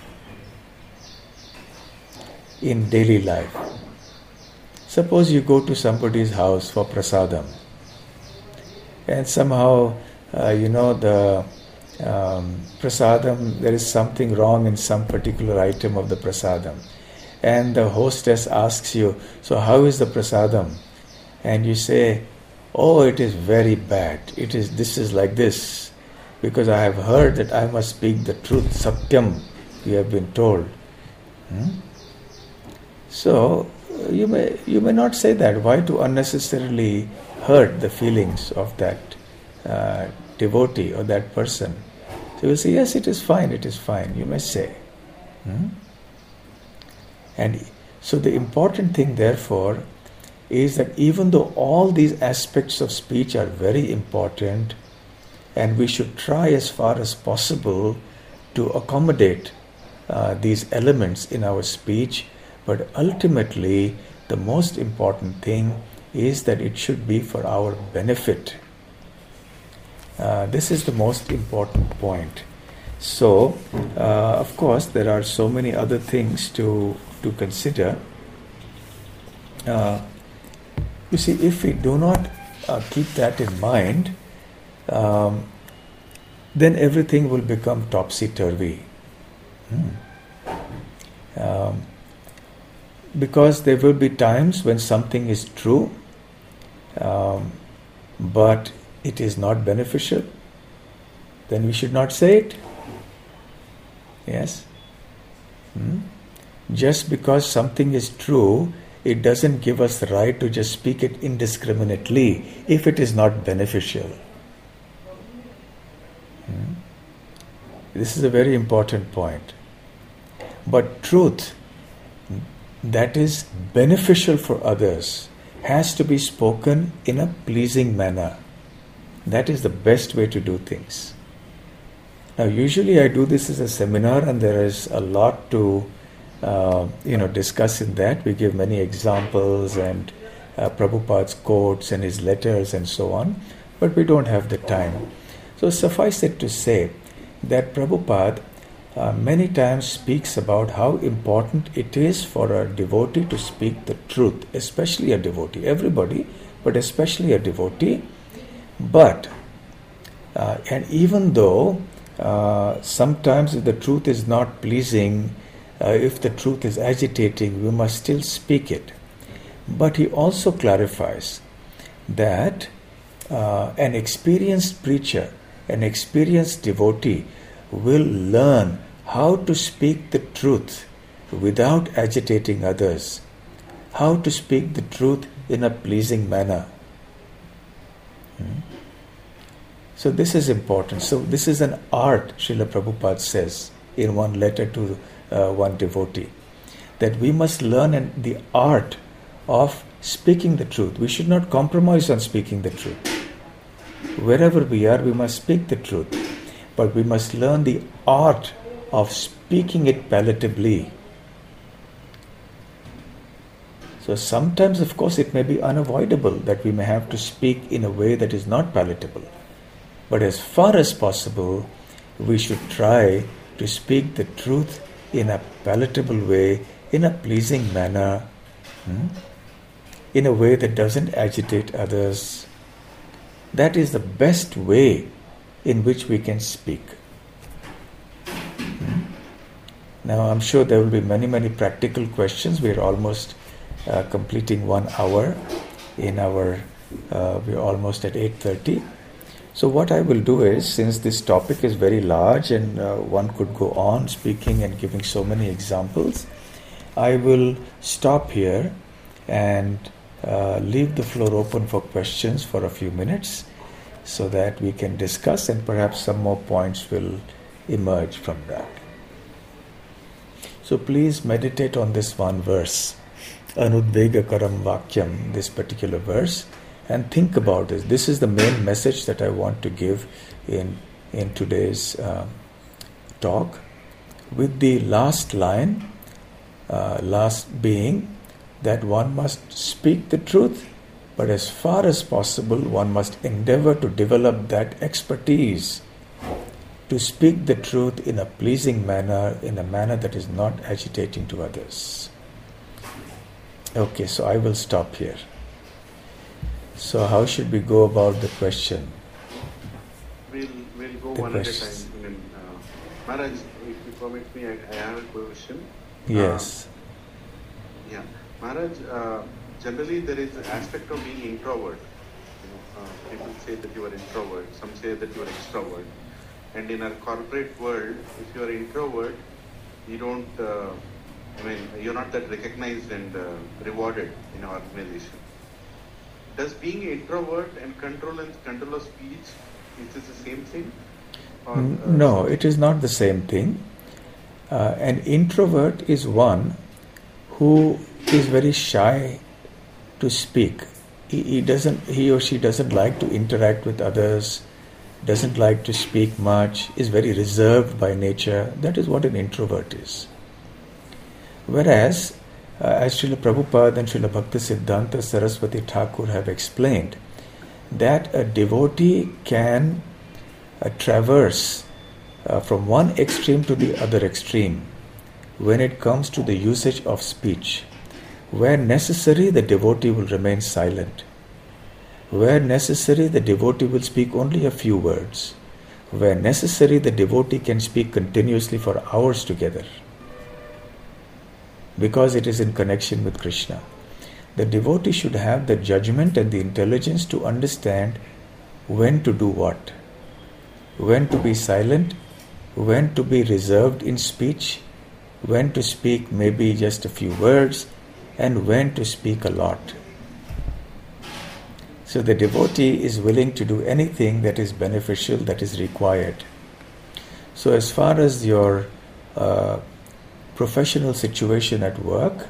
in daily life. Suppose you go to somebody's house for prasadam, and somehow, the prasadam, there is something wrong in some particular item of the prasadam. And the hostess asks you, so how is the prasadam? And you say, oh, it is very bad. This is like this. Because I have heard that I must speak the truth. Satyam, you have been told. So, you may not say that. Why to unnecessarily hurt the feelings of that devotee or that person? So you will say, yes, it is fine, you may say. And so the important thing, therefore, is that even though all these aspects of speech are very important, and we should try as far as possible to accommodate these elements in our speech, but ultimately the most important thing is that it should be for our benefit. This is the most important point. So, of course, there are so many other things to consider. You see, if we do not keep that in mind, then everything will become topsy-turvy. Because there will be times when something is true, but it is not beneficial, then we should not say it. Yes? Just because something is true, it doesn't give us the right to just speak it indiscriminately if it is not beneficial. This is a very important point. But truth that is beneficial for others has to be spoken in a pleasing manner. That is the best way to do things. Now, usually I do this as a seminar, and there is a lot to discuss in that. We give many examples and Prabhupada's quotes and his letters and so on, but we don't have the time. So suffice it to say that Prabhupada many times speaks about how important it is for a devotee to speak the truth, especially a devotee, everybody, but especially a devotee. But, and even though sometimes if the truth is not pleasing, if the truth is agitating, we must still speak it. But he also clarifies that an experienced preacher, an experienced devotee will learn how to speak the truth without agitating others, how to speak the truth in a pleasing manner. So this is important. So this is an art, Srila Prabhupada says in one letter to one devotee, that we must learn the art of speaking the truth. We should not compromise on speaking the truth. Wherever we are, we must speak the truth, but we must learn the art of speaking it palatably. So sometimes, of course, it may be unavoidable that we may have to speak in a way that is not palatable. But as far as possible, we should try to speak the truth in a palatable way, in a pleasing manner, in a way that doesn't agitate others. That is the best way in which we can speak. Now, I'm sure there will be many, many practical questions. We are almost completing 1 hour in our, we're almost at 8:30. So what I will do is, since this topic is very large and one could go on speaking and giving so many examples, I will stop here and leave the floor open for questions for a few minutes so that we can discuss, and perhaps some more points will emerge from that. So please meditate on this one verse, Anudvegakaram Vakyam, this particular verse, and think about this. This is the main message that I want to give in today's talk, with the last line, last being that one must speak the truth, but as far as possible one must endeavor to develop that expertise to speak the truth in a pleasing manner, in a manner that is not agitating to others. Okay, so I will stop here. So how should we go about the question? We'll go The one questions. at a time. Maharaj, if you permit me, I have a question. Yes. Yeah. Maharaj, generally there is an aspect of being introvert. People say that you are introvert, some say that you are extrovert. And in our corporate world, if you are introvert, you don't, you're not that recognized and rewarded in our organization. Does being introvert and control of speech, is this the same thing? Or, No, it is not the same thing. An introvert is one who is very shy to speak. He or she doesn't like to interact with others, doesn't like to speak much, is very reserved by nature. That is what an introvert is. Whereas, as Srila Prabhupada and Srila Bhaktisiddhanta Saraswati Thakur have explained, that a devotee can traverse from one extreme to the other extreme when it comes to the usage of speech. Where necessary, the devotee will remain silent. Where necessary, the devotee will speak only a few words. Where necessary, the devotee can speak continuously for hours together, because it is in connection with Krishna. The devotee should have the judgment and the intelligence to understand when to do what, when to be silent, when to be reserved in speech, when to speak maybe just a few words, and when to speak a lot. So the devotee is willing to do anything that is beneficial, that is required. So as far as your professional situation at work,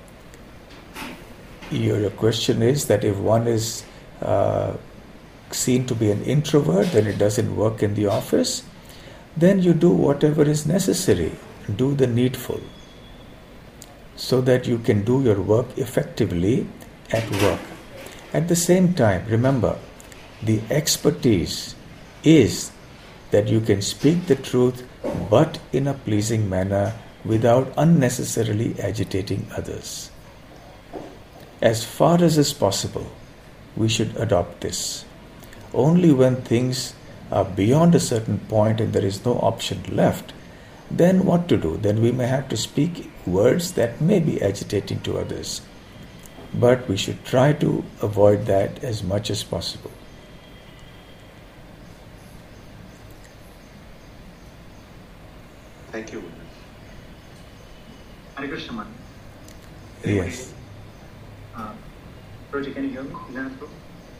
your question is that if one is seen to be an introvert, then it doesn't work in the office. then you do whatever is necessary. Do the needful, so that you can do your work effectively at work. At the same time, remember, the expertise is that you can speak the truth but in a pleasing manner without unnecessarily agitating others. As far as is possible, we should adopt this. Only when things are beyond a certain point and there is no option left, then what to do? Then we may have to speak words that may be agitating to others. But we should try to avoid that as much as possible. Thank you. Hare Krishna, man. Yes. Roji, can you hear me? Is that true?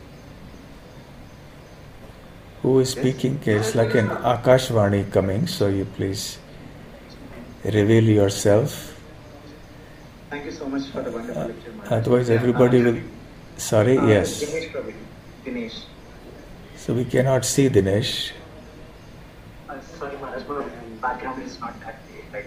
Who is speaking? It's like an Akashvani coming, so you please reveal yourself. Thank you so much for the wonderful lecture, man. Otherwise everybody will... Sorry, yes. Dinesh Prabhu. Dinesh. So we cannot see Dinesh. Sorry, Maharaj, but background is not that right.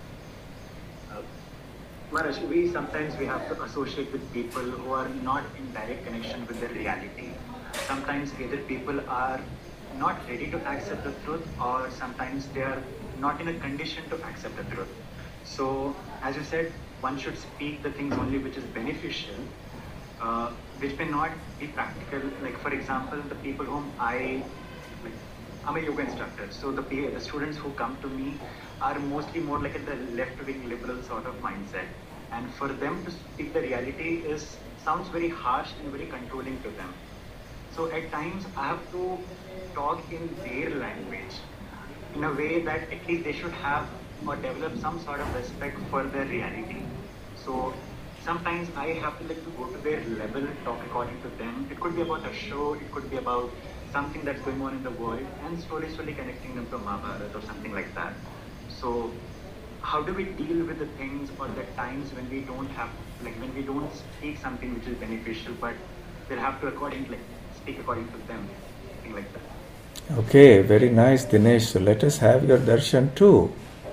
Maharaj, we sometimes have to associate with people who are not in direct connection with the reality. Sometimes either people are not ready to accept the truth, or sometimes they are not in a condition to accept the truth. So, as you said, one should speak the things only which is beneficial, which may not be practical. Like, for example, the people whom I'm a yoga instructor, so the students who come to me are mostly more like the left-wing liberal sort of mindset. And for them to speak the reality sounds very harsh and very controlling to them. So at times I have to talk in their language in a way that at least they should have or develop some sort of respect for their reality. So sometimes I have to go to their level and talk according to them. It could be about a show, it could be about something that's going on in the world, and slowly connecting them to Mahabharata or something like that. So how do we deal with the things or the times when we don't have, when we don't speak something which is beneficial, but we'll have to speak according to them, something like that. Okay, very nice, Dinesh. So let us have your darshan too.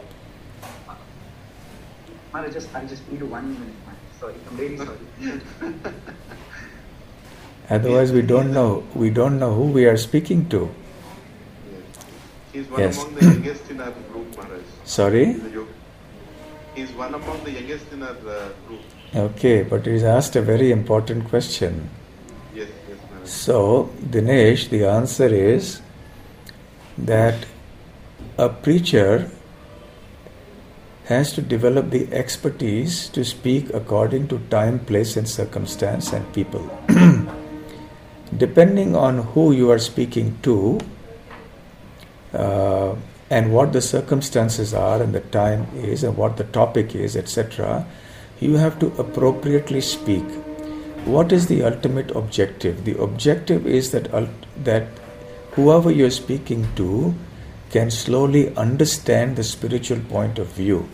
I'll just need 1 minute, man. Sorry, I'm very sorry. Otherwise we don't know who we are speaking to. He's one among the youngest in our group, Maharaj. Sorry? He's one among the youngest in our group. Okay, but he's asked a very important question. Yes, Maharaj. So, Dinesh, the answer is that a preacher has to develop the expertise to speak according to time, place and circumstance and people. Depending on who you are speaking to and what the circumstances are and the time is and what the topic is, etc., you have to appropriately speak. What is the ultimate objective? The objective is that whoever you are speaking to can slowly understand the spiritual point of view.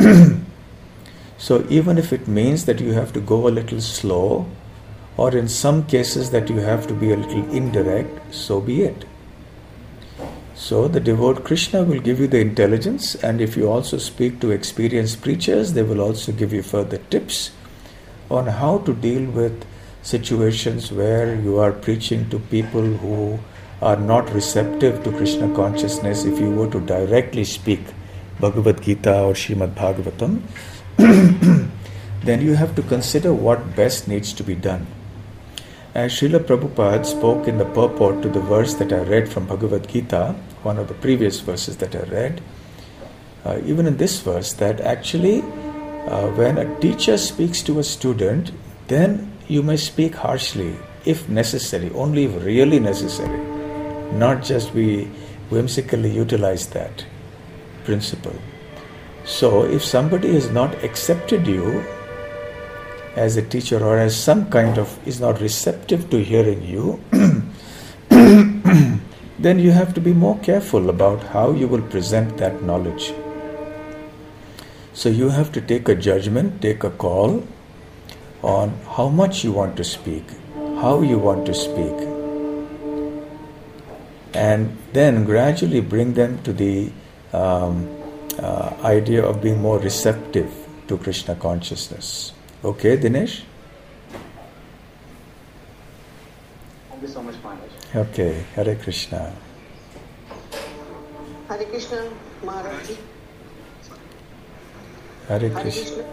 So even if it means that you have to go a little slow, or in some cases that you have to be a little indirect, so be it. So the devout Krishna will give you the intelligence, and if you also speak to experienced preachers, they will also give you further tips on how to deal with situations where you are preaching to people who are not receptive to Krishna consciousness. If you were to directly speak Bhagavad Gita or Srimad Bhagavatam, then you have to consider what best needs to be done. As Srila Prabhupada spoke in the purport to the verse that I read from Bhagavad Gita, one of the previous verses that I read, even in this verse, that actually when a teacher speaks to a student, then you may speak harshly if necessary, only if really necessary, not just we whimsically utilize that principle. So if somebody has not accepted you as a teacher, or as some kind of is not receptive to hearing you, then you have to be more careful about how you will present that knowledge. So you have to take a judgment, take a call on how much you want to speak, how you want to speak. and then gradually bring them to the idea of being more receptive to Krishna consciousness. Okay, Dinesh? Thank you so much, Maharaj. Okay, Hare Krishna. Hare Krishna, Maharaj. Hare Krishna.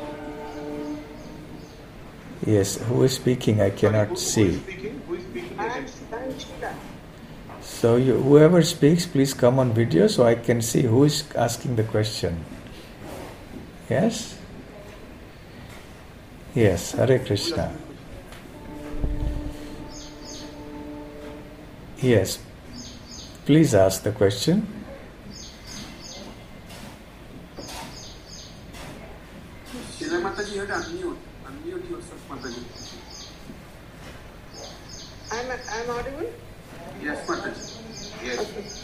Yes, who is speaking? I cannot see. Who is speaking? I am Shita. So whoever speaks, please come on video so I can see who is asking the question. Yes? Yes, Hare Krishna. Yes, please ask the question. I'm audible? Yes, Mataji. Yes.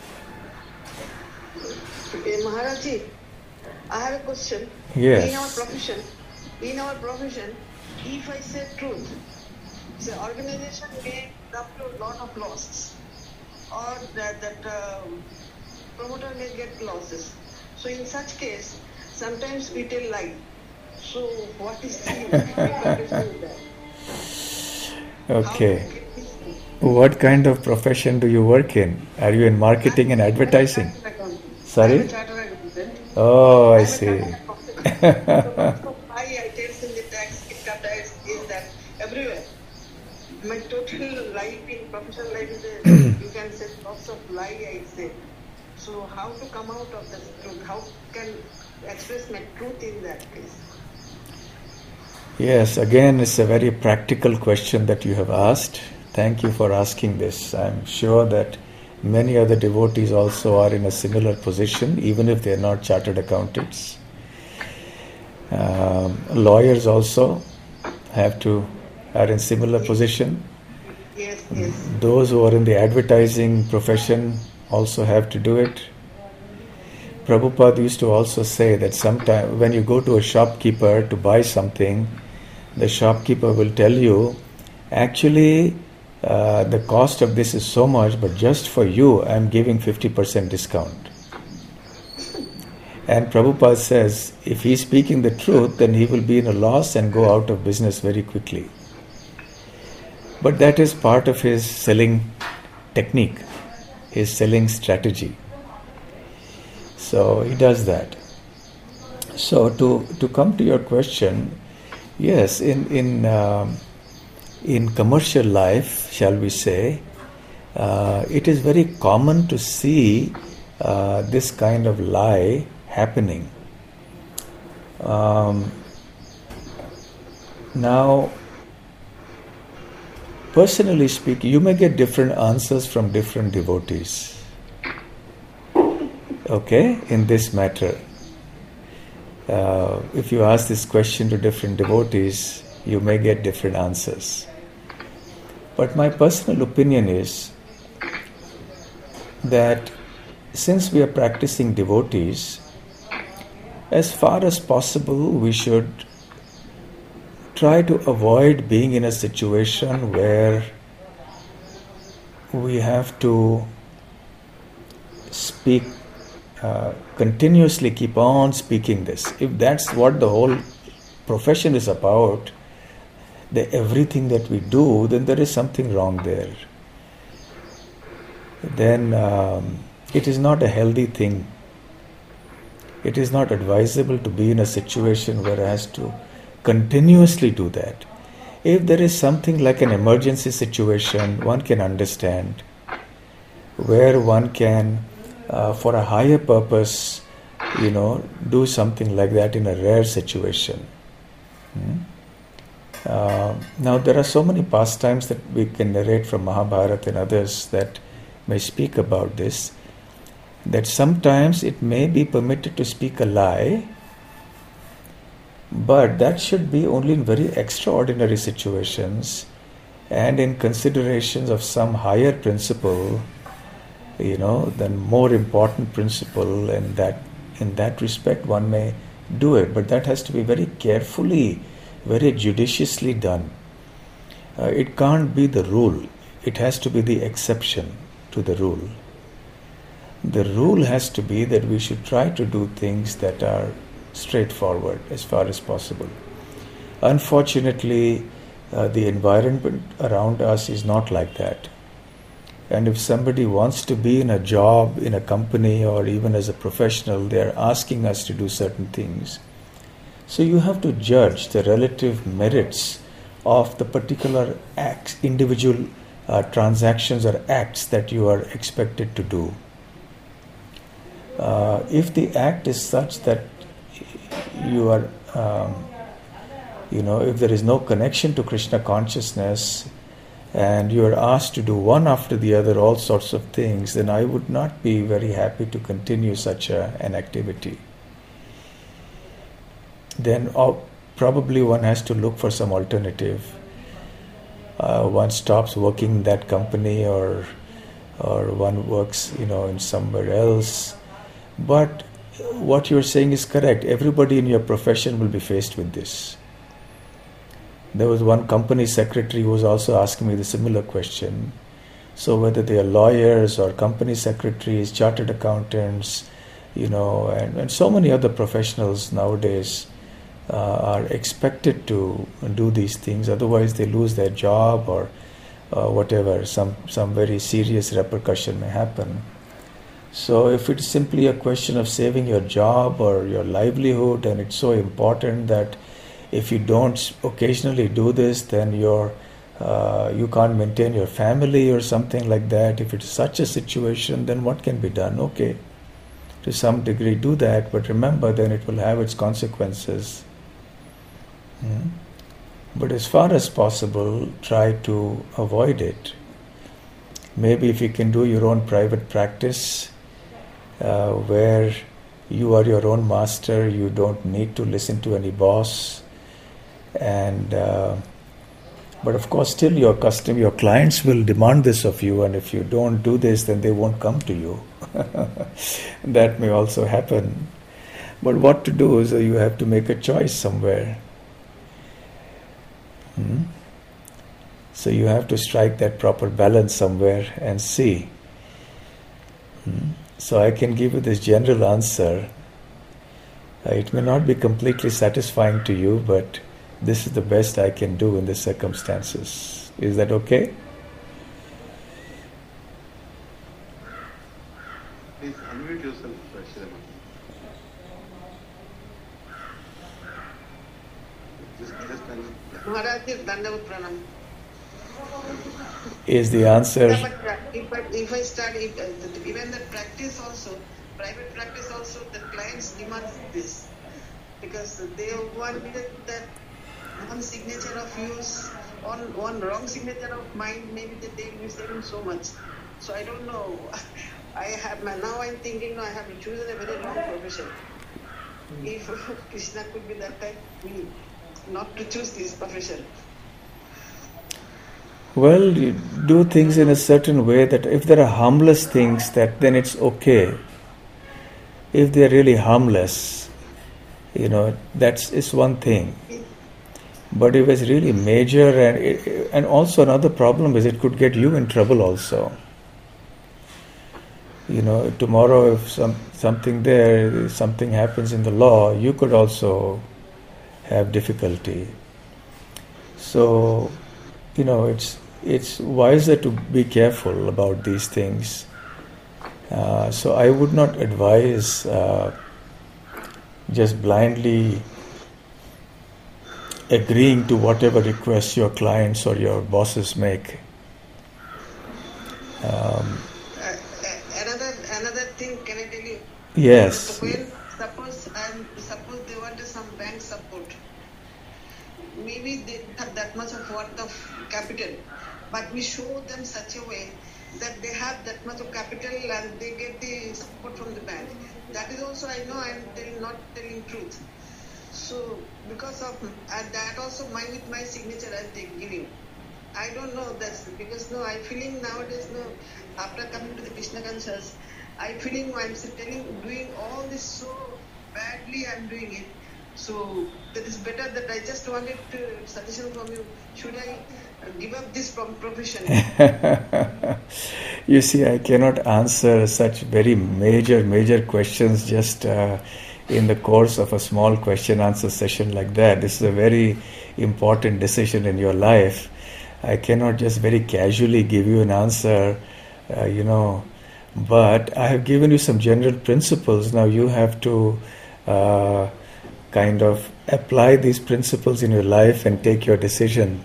Okay, Maharaji, I have a question. Yes. In our profession, if I say truth, the organization may suffer a lot of losses, or that promoter may get losses. So in such case, sometimes we tell lie. So what is the Okay. What kind of profession do you work in? Are you in marketing and advertising? Sorry? I'm a chartered accountant. Oh, I see. My items in the tax, income tax is that everywhere. My total life in professional life is you can say lots of lie, I say. So how to come out of this truth? How can express my truth in that case? Yes, again, it's a very practical question that you have asked. Thank you for asking this. I'm sure that many other devotees also are in a similar position, even if they are not chartered accountants. Lawyers also are in similar position. Yes. Those who are in the advertising profession also have to do it. Prabhupada used to also say that sometimes when you go to a shopkeeper to buy something, the shopkeeper will tell you, actually, the cost of this is so much, but just for you, I am giving 50% discount. And Prabhupada says, if he is speaking the truth, then he will be in a loss and go out of business very quickly. But that is part of his selling technique, his selling strategy. So he does that. So to come to your question, yes, in commercial life, shall we say, it is very common to see this kind of lie happening. Now, personally speaking, you may get different answers from different devotees. Okay, in this matter. If you ask this question to different devotees, you may get different answers. But my personal opinion is that since we are practicing devotees, as far as possible we should try to avoid being in a situation where we have to speak continuously, keep on speaking this. If that's what the whole profession is about, everything that we do, then there is something wrong there. Then it is not a healthy thing. It is not advisable to be in a situation where I has to continuously do that. If there is something like an emergency situation, one can understand, where one can, for a higher purpose, do something like that in a rare situation. Now there are so many pastimes that we can narrate from Mahabharata and others that may speak about this, that sometimes it may be permitted to speak a lie, but that should be only in very extraordinary situations and in considerations of some higher principle, than more important principle, and that in that respect one may do it, but that has to be very carefully, very judiciously done. It can't be the rule, it has to be the exception. to the rule. The rule has to be that we should try to do things that are straightforward as far as possible. Unfortunately, the environment around us is not like that. And if somebody wants to be in a job, in a company, or even as a professional, they are asking us to do certain things. So you have to judge the relative merits of the particular acts, individual transactions or acts that you are expected to do. If the act is such that you are, if there is no connection to Krishna consciousness, and you are asked to do one after the other all sorts of things, then I would not be very happy to continue such an activity. Then probably one has to look for some alternative. One stops working in that company, or one works, in somewhere else. But what you're saying is correct. Everybody in your profession will be faced with this. There was one company secretary who was also asking me the similar question. So whether they are lawyers or company secretaries, chartered accountants, and so many other professionals nowadays are expected to do these things. Otherwise they lose their job or whatever, some very serious repercussion may happen. So if it's simply a question of saving your job or your livelihood, and it's so important that if you don't occasionally do this, then you can't maintain your family or something like that. If it's such a situation, then what can be done? Okay, to some degree do that, but remember then it will have its consequences. But as far as possible, try to avoid it. Maybe if you can do your own private practice, where you are your own master, you don't need to listen to any boss. And but of course still your clients will demand this of you, and if you don't do this, then they won't come to you. That may also happen. But what to do is you have to make a choice somewhere. So you have to strike that proper balance somewhere and see. So I can give you this general answer. It may not be completely satisfying to you, but this is the best I can do in the circumstances. Is that okay? Please unmute yourself, Shriman. Just unmute. Maharaj, Dandavat Pranam. Is the answer... If I start, even the practice also, private practice also, the clients demand this. Because they want that one signature of yours, one wrong signature of mine, maybe they will be saving so much. So I don't know. Now I'm thinking, I have chosen a very wrong profession. If Krishna could be that type, not to choose this profession. Well, you do things in a certain way that if there are harmless things, then it's okay. If they're really harmless, that's one thing. But if it's really major, and also another problem is it could get you in trouble also. Tomorrow if something happens in the law, you could also have difficulty. So, it's wiser to be careful about these things. So I would not advise just blindly agreeing to whatever requests your clients or your bosses make. Another thing, can I tell you? Yes. Suppose they wanted some bank support. Maybe they don't have that much of worth of capital, but we show them such a way that they have that much of capital and they get the support from the bank. That is also, I know I'm not telling truth. So because of that also with my signature as they giving. I don't know that's because I'm feeling nowadays after coming to the Krishna conscious, I'm feeling doing all this so badly I'm doing it. So that is better that I just wanted suggestion from you. Should I give up this profession? You see, I cannot answer such very major questions just in the course of a small question-answer session like that. This is a very important decision in your life. I cannot just very casually give you an answer, but I have given you some general principles. Now you have to kind of apply these principles in your life and take your decision.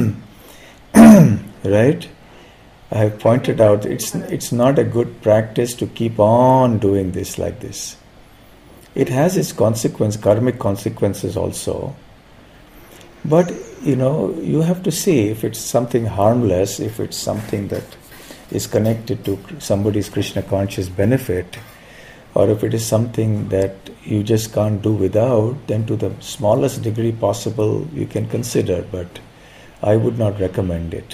Right? I have pointed out it's not a good practice to keep on doing this like this. It has its karmic consequences also. But, you have to see if it's something harmless, if it's something that is connected to somebody's Krishna conscious benefit, or if it is something that you just can't do without, then to the smallest degree possible you can consider, but I would not recommend it.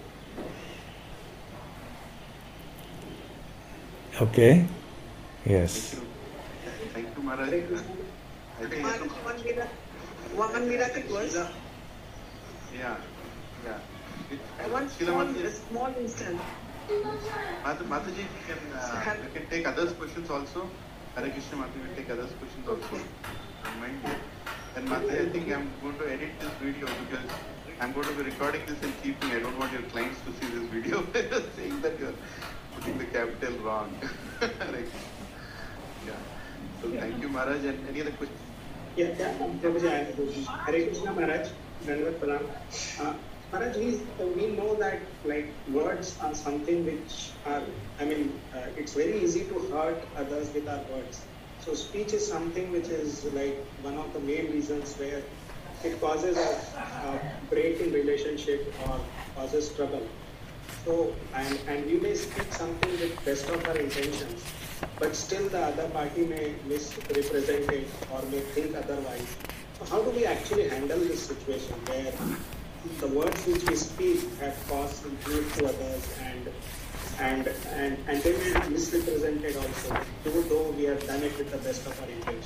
Okay? Yes. Thank you, Maharaj. I think one miracle was. Yeah. One small instance. Mataji, you can take others' questions also. Hare Krishna, Mataji will take others' questions also. Don't mind it. And Mataji, I think I'm going to edit this video because I'm going to be recording this and keeping. I don't want your clients to see this video saying that you're putting the capital wrong. Yeah. So thank you, Maharaj. And any other questions? Yeah. Hare Krishna, Maharaj. Dandavat Pranam. Maharaj, we know that words are something which are, it's very easy to hurt others with our words. So speech is something which is one of the main reasons where it causes a break in relationship or causes trouble. So, and we may speak something with best of our intentions, but still the other party may misrepresent it or may think otherwise. So how do we actually handle this situation where the words which we speak have caused injury to others and they may be misrepresented also, even though we have done it with the best of our intentions?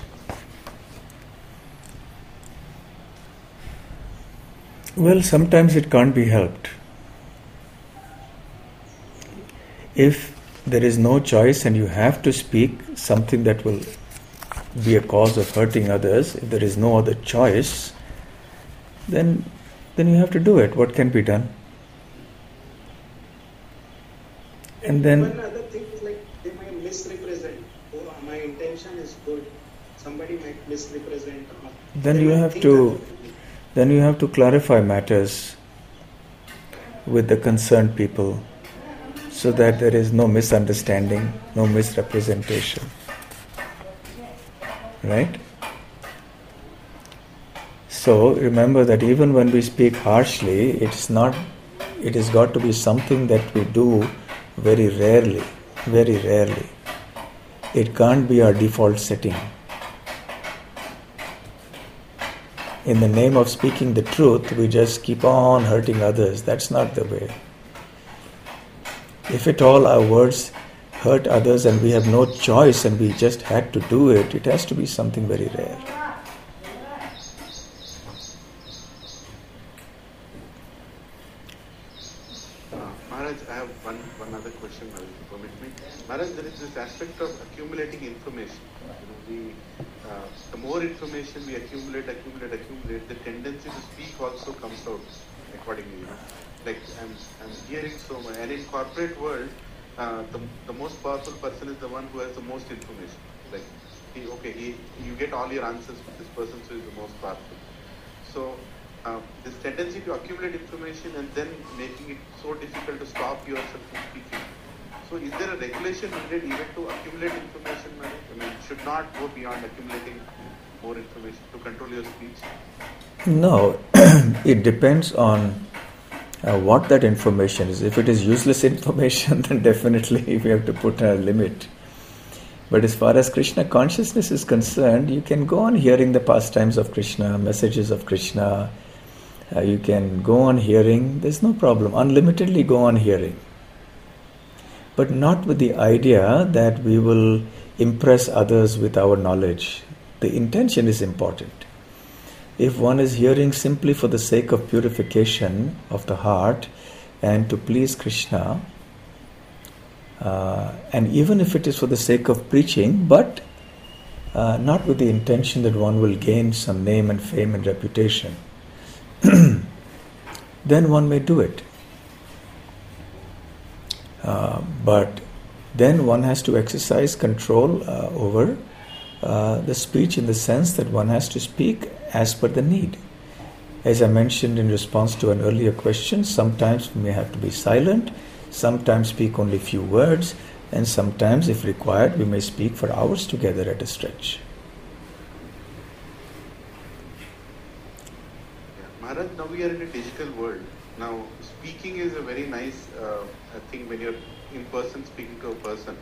Well, sometimes it can't be helped. If there is no choice and you have to speak something that will be a cause of hurting others, if there is no other choice, then you have to do it. What can be done? And then one other thing is they might misrepresent. Oh, my intention is good. Somebody might misrepresent. Then you have to clarify matters with the concerned people, so that there is no misunderstanding, no misrepresentation. Right? So remember that even when we speak harshly, it has got to be something that we do very rarely. It can't be our default setting. In the name of speaking the truth, we just keep on hurting others. That's not the way. If at all our words hurt others and we have no choice and we just had to do it, it has to be something very rare. Maharaj, I have one other question, Maharaj, if you permit me. Maharaj, there is this aspect of accumulating information. The more information we accumulate, the tendency to speak also comes out accordingly. Like I'm hearing so much, and in corporate world, the most powerful person is the one who has the most information. You get all your answers with this person, so he's the most powerful. So this tendency to accumulate information and then making it so difficult to stop yourself from speaking. So is there a regulation needed even to accumulate information? Should not go beyond accumulating more information to control your speech? No, it depends on what that information is. If it is useless information, then definitely we have to put a limit. But as far as Krishna consciousness is concerned, you can go on hearing the pastimes of Krishna, messages of Krishna. You can go on hearing. There's no problem. Unlimitedly go on hearing. But not with the idea that we will impress others with our knowledge. The intention is important. If one is hearing simply for the sake of purification of the heart and to please Krishna, And even if it is for the sake of preaching, but not with the intention that one will gain some name and fame and reputation, then one may do it. But then one has to exercise control over the speech, in the sense that one has to speak as per the need. As I mentioned in response to an earlier question, sometimes we may have to be silent, sometimes speak only few words, and sometimes, if required, we may speak for hours together at a stretch. Maharaj, now we are in a digital world. Now, speaking is a very nice thing when you're in person speaking to a person.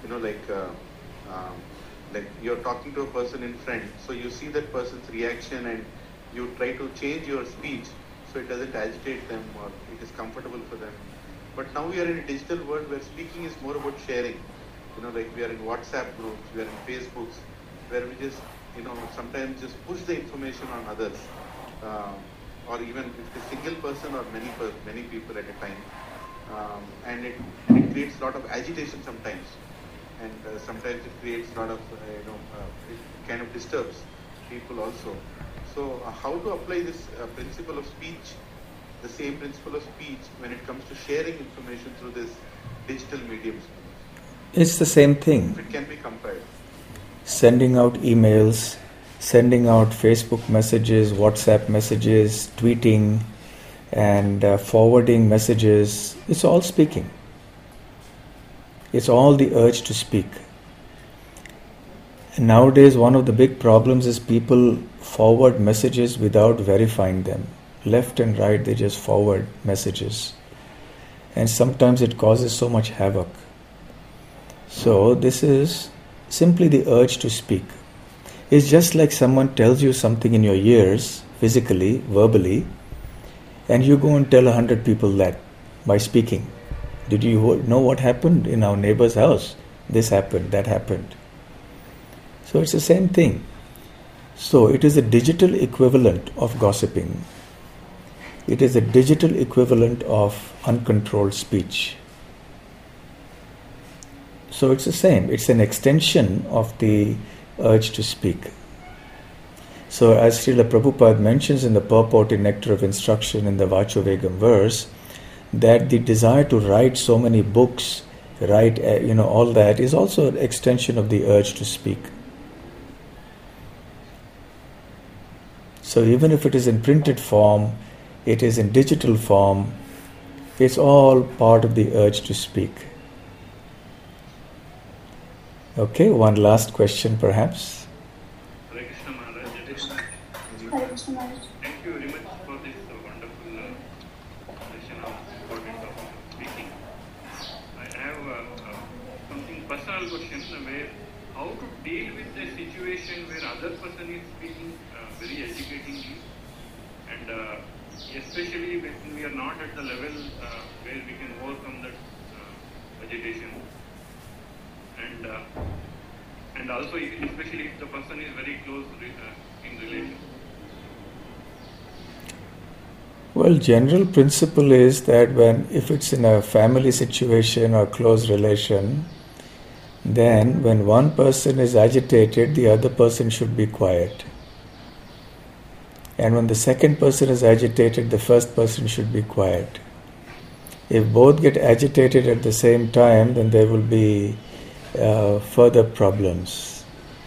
Like you're talking to a person in front, so you see that person's reaction and you try to change your speech so it doesn't agitate them or it is comfortable for them. But now we are in a digital world where speaking is more about sharing. Like we are in WhatsApp groups, we are in Facebooks, where we just, sometimes just push the information on others. Or even if it's a single person or many people at a time. And it creates a lot of agitation sometimes. And sometimes it creates a lot of, it kind of disturbs people also. So how to apply this principle of speech, the same principle of speech, when it comes to sharing information through this digital mediums? It's the same thing. It can be compared. Sending out emails, sending out Facebook messages, WhatsApp messages, tweeting, and forwarding messages, it's all speaking. It's all the urge to speak. And nowadays, one of the big problems is people forward messages without verifying them. Left and right, they just forward messages. And sometimes it causes so much havoc. So this is simply the urge to speak. It's just like someone tells you something in your ears, physically, verbally, and you go and tell 100 people that by speaking. Did you know what happened in our neighbor's house? This happened, that happened. So it's the same thing. So it is a digital equivalent of gossiping. It is a digital equivalent of uncontrolled speech. So it's the same. It's an extension of the urge to speak. So as Srila Prabhupada mentions in the purport in Nectar of Instruction in the Vachovegam verse, that the desire to write so many books, write, all that is also an extension of the urge to speak. So even if it is in printed form, it is in digital form, it's all part of the urge to speak. Okay, one last question perhaps. Hare Krishna Maharaj. Thank you very much for this wonderful session on importance of speaking. I have something personal question where how to deal with a situation where other person is speaking very educatingly, and especially when we are not at the level where we can overcome that agitation, and also especially if the person is very close in relation. Well, general principle is that if it's in a family situation or close relation, then when one person is agitated, the other person should be quiet. And when the second person is agitated, the first person should be quiet. If both get agitated at the same time, then there will be further problems.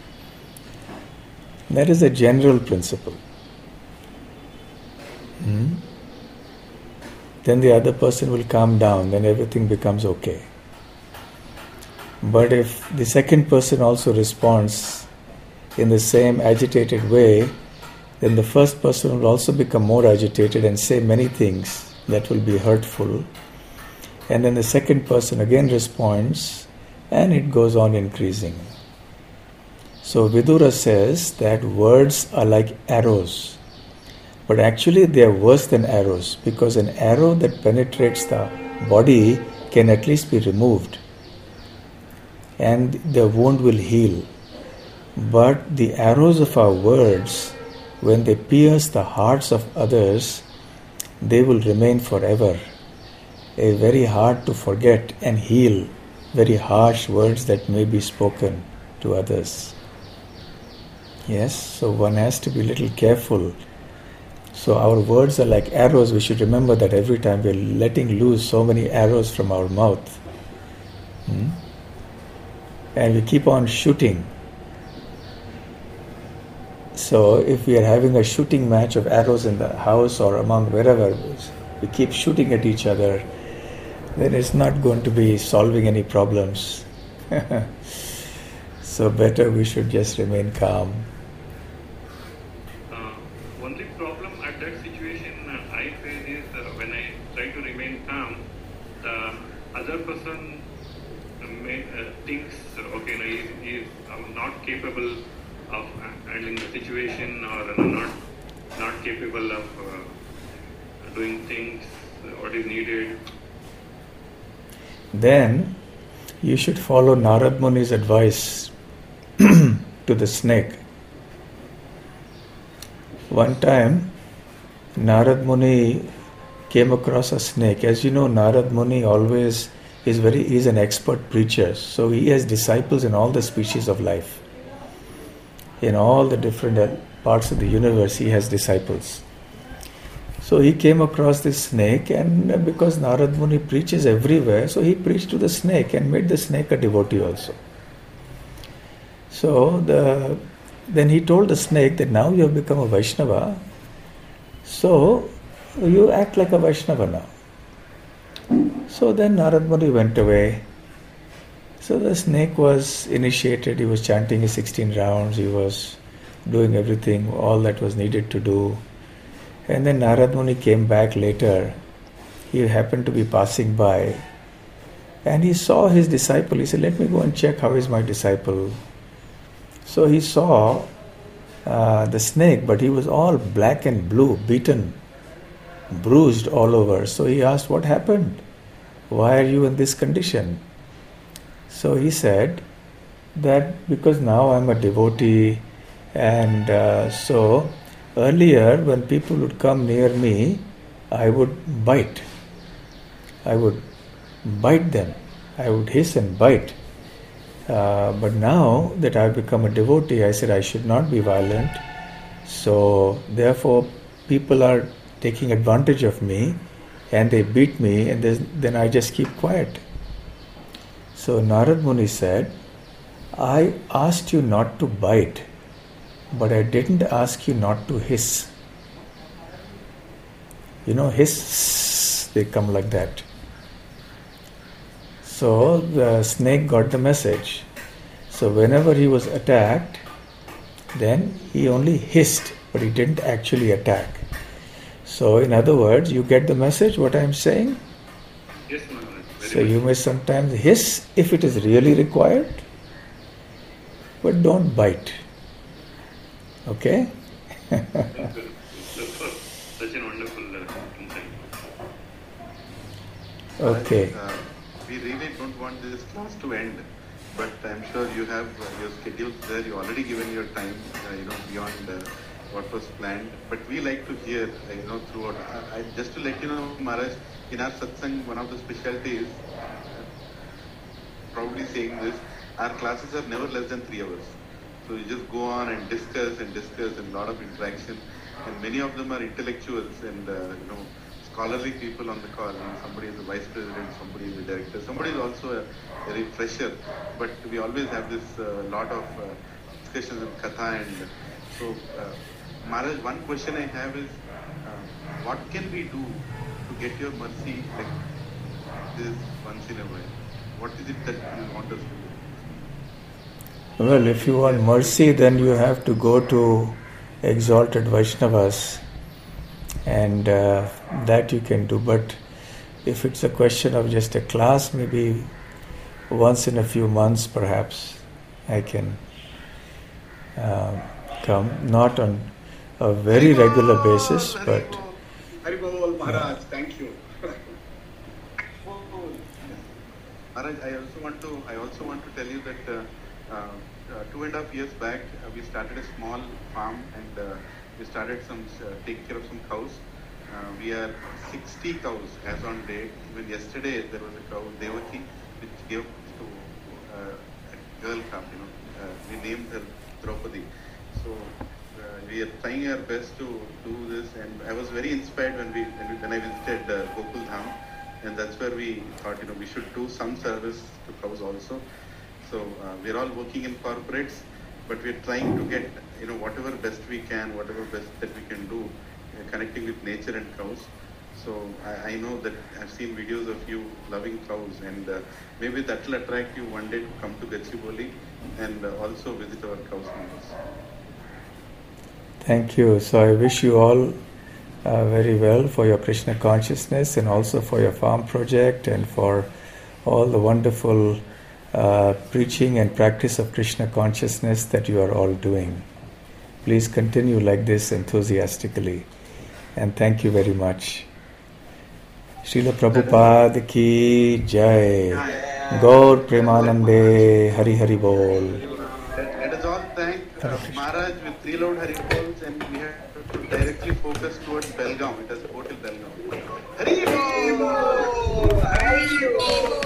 That is a general principle. Then the other person will calm down, then everything becomes okay. But if the second person also responds in the same agitated way, then the first person will also become more agitated and say many things that will be hurtful. And then the second person again responds, and it goes on increasing. So Vidura says that words are like arrows. But actually they are worse than arrows, because an arrow that penetrates the body can at least be removed and the wound will heal. But the arrows of our words, when they pierce the hearts of others, they will remain forever, very hard to forget and heal very harsh words that may be spoken to others. Yes, so one has to be a little careful. So our words are like arrows. We should remember that every time we're letting loose so many arrows from our mouth. And we keep on shooting. So if we are having a shooting match of arrows in the house or among wherever, we keep shooting at each other, then it's not going to be solving any problems. So better we should just remain calm. Only problem at that situation I face is when I try to remain calm, the other person thinks, okay, no, he is not capable of handling the situation, or not capable of doing things what is needed. Then you should follow Narad Muni's advice to the snake. One time, Narad Muni came across a snake. As you know, Narad Muni always is an expert preacher. So he has disciples in all the species of life. In all the different parts of the universe, he has disciples. So he came across this snake, and because Narad Muni preaches everywhere, so he preached to the snake and made the snake a devotee also. So then he told the snake that now you have become a Vaishnava, so you act like a Vaishnava now. So then Narad Muni went away. So the snake was initiated, he was chanting his 16 rounds, he was doing everything, all that was needed to do. And then Narad Muni came back later. He happened to be passing by and he saw his disciple. He said, let me go and check how is my disciple. So he saw the snake, but he was all black and blue, beaten, bruised all over. So he asked, what happened? Why are you in this condition? So he said that because now I'm a devotee, and so earlier when people would come near me, I would bite. I would bite them. I would hiss and bite. But now that I've become a devotee, I said I should not be violent. So therefore people are taking advantage of me and they beat me, and then I just keep quiet. So Narad Muni said, I asked you not to bite, but I didn't ask you not to hiss. You know, hiss, they come like that. So the snake got the message. So whenever he was attacked, then he only hissed, but he didn't actually attack. So in other words, you get the message what I am saying? Yes, Maharaj. So you may sometimes hiss if it is really required, but don't bite. Okay? Such a wonderful insight. Okay. We really don't want this class to end, but I'm sure you have your schedules there. You've already given your time, beyond what was planned. But we like to hear, throughout. Just to let you know, Maharaj, in our satsang, one of the specialties, probably saying this, our classes are never less than 3 hours. So you just go on and discuss and a lot of interaction, and many of them are intellectuals and scholarly people on the call. Somebody is a vice president, somebody is a director, somebody is also a very fresher. But we always have this lot of discussions in Katha, and so Maharaj, one question I have is, what can we do to get your mercy like this once in a while? What is it that you want us to do? Well, if you want mercy, then you have to go to exalted Vaishnavas, and that you can do. But if it's a question of just a class, maybe once in a few months perhaps I can come, not on a very regular basis, but Haribol Maharaj, thank you. Maharaj, I also want to tell you that 2.5 years back we started a small farm, and we started take care of some cows. We are 60 cows as on date. Even yesterday there was a cow, Devaki, which gave a girl craft. We named her Draupadi. So we are trying our best to do this, and I was very inspired when I visited Gokul Dham, and that's where we thought we should do some service to cows also. So we're all working in corporates, but we're trying to get whatever best we can, whatever best that we can do, connecting with nature and cows. So I know that I've seen videos of you loving cows, and maybe that will attract you one day to come to Gachibowli and also visit our cow centers. Thank you. So I wish you all very well for your Krishna consciousness, and also for your farm project, and for all the wonderful preaching and practice of Krishna consciousness that you are all doing. Please continue like this enthusiastically, and thank you very much. Srila Prabhupada ki jai. Gaur Premanande. Hari Hari Bol. Let us all thank Maharaj with 3 loud Hari Bols, and we have to directly focus towards Belgaum. It has a hotel Belgaum. Hari Bol! Hari Bol!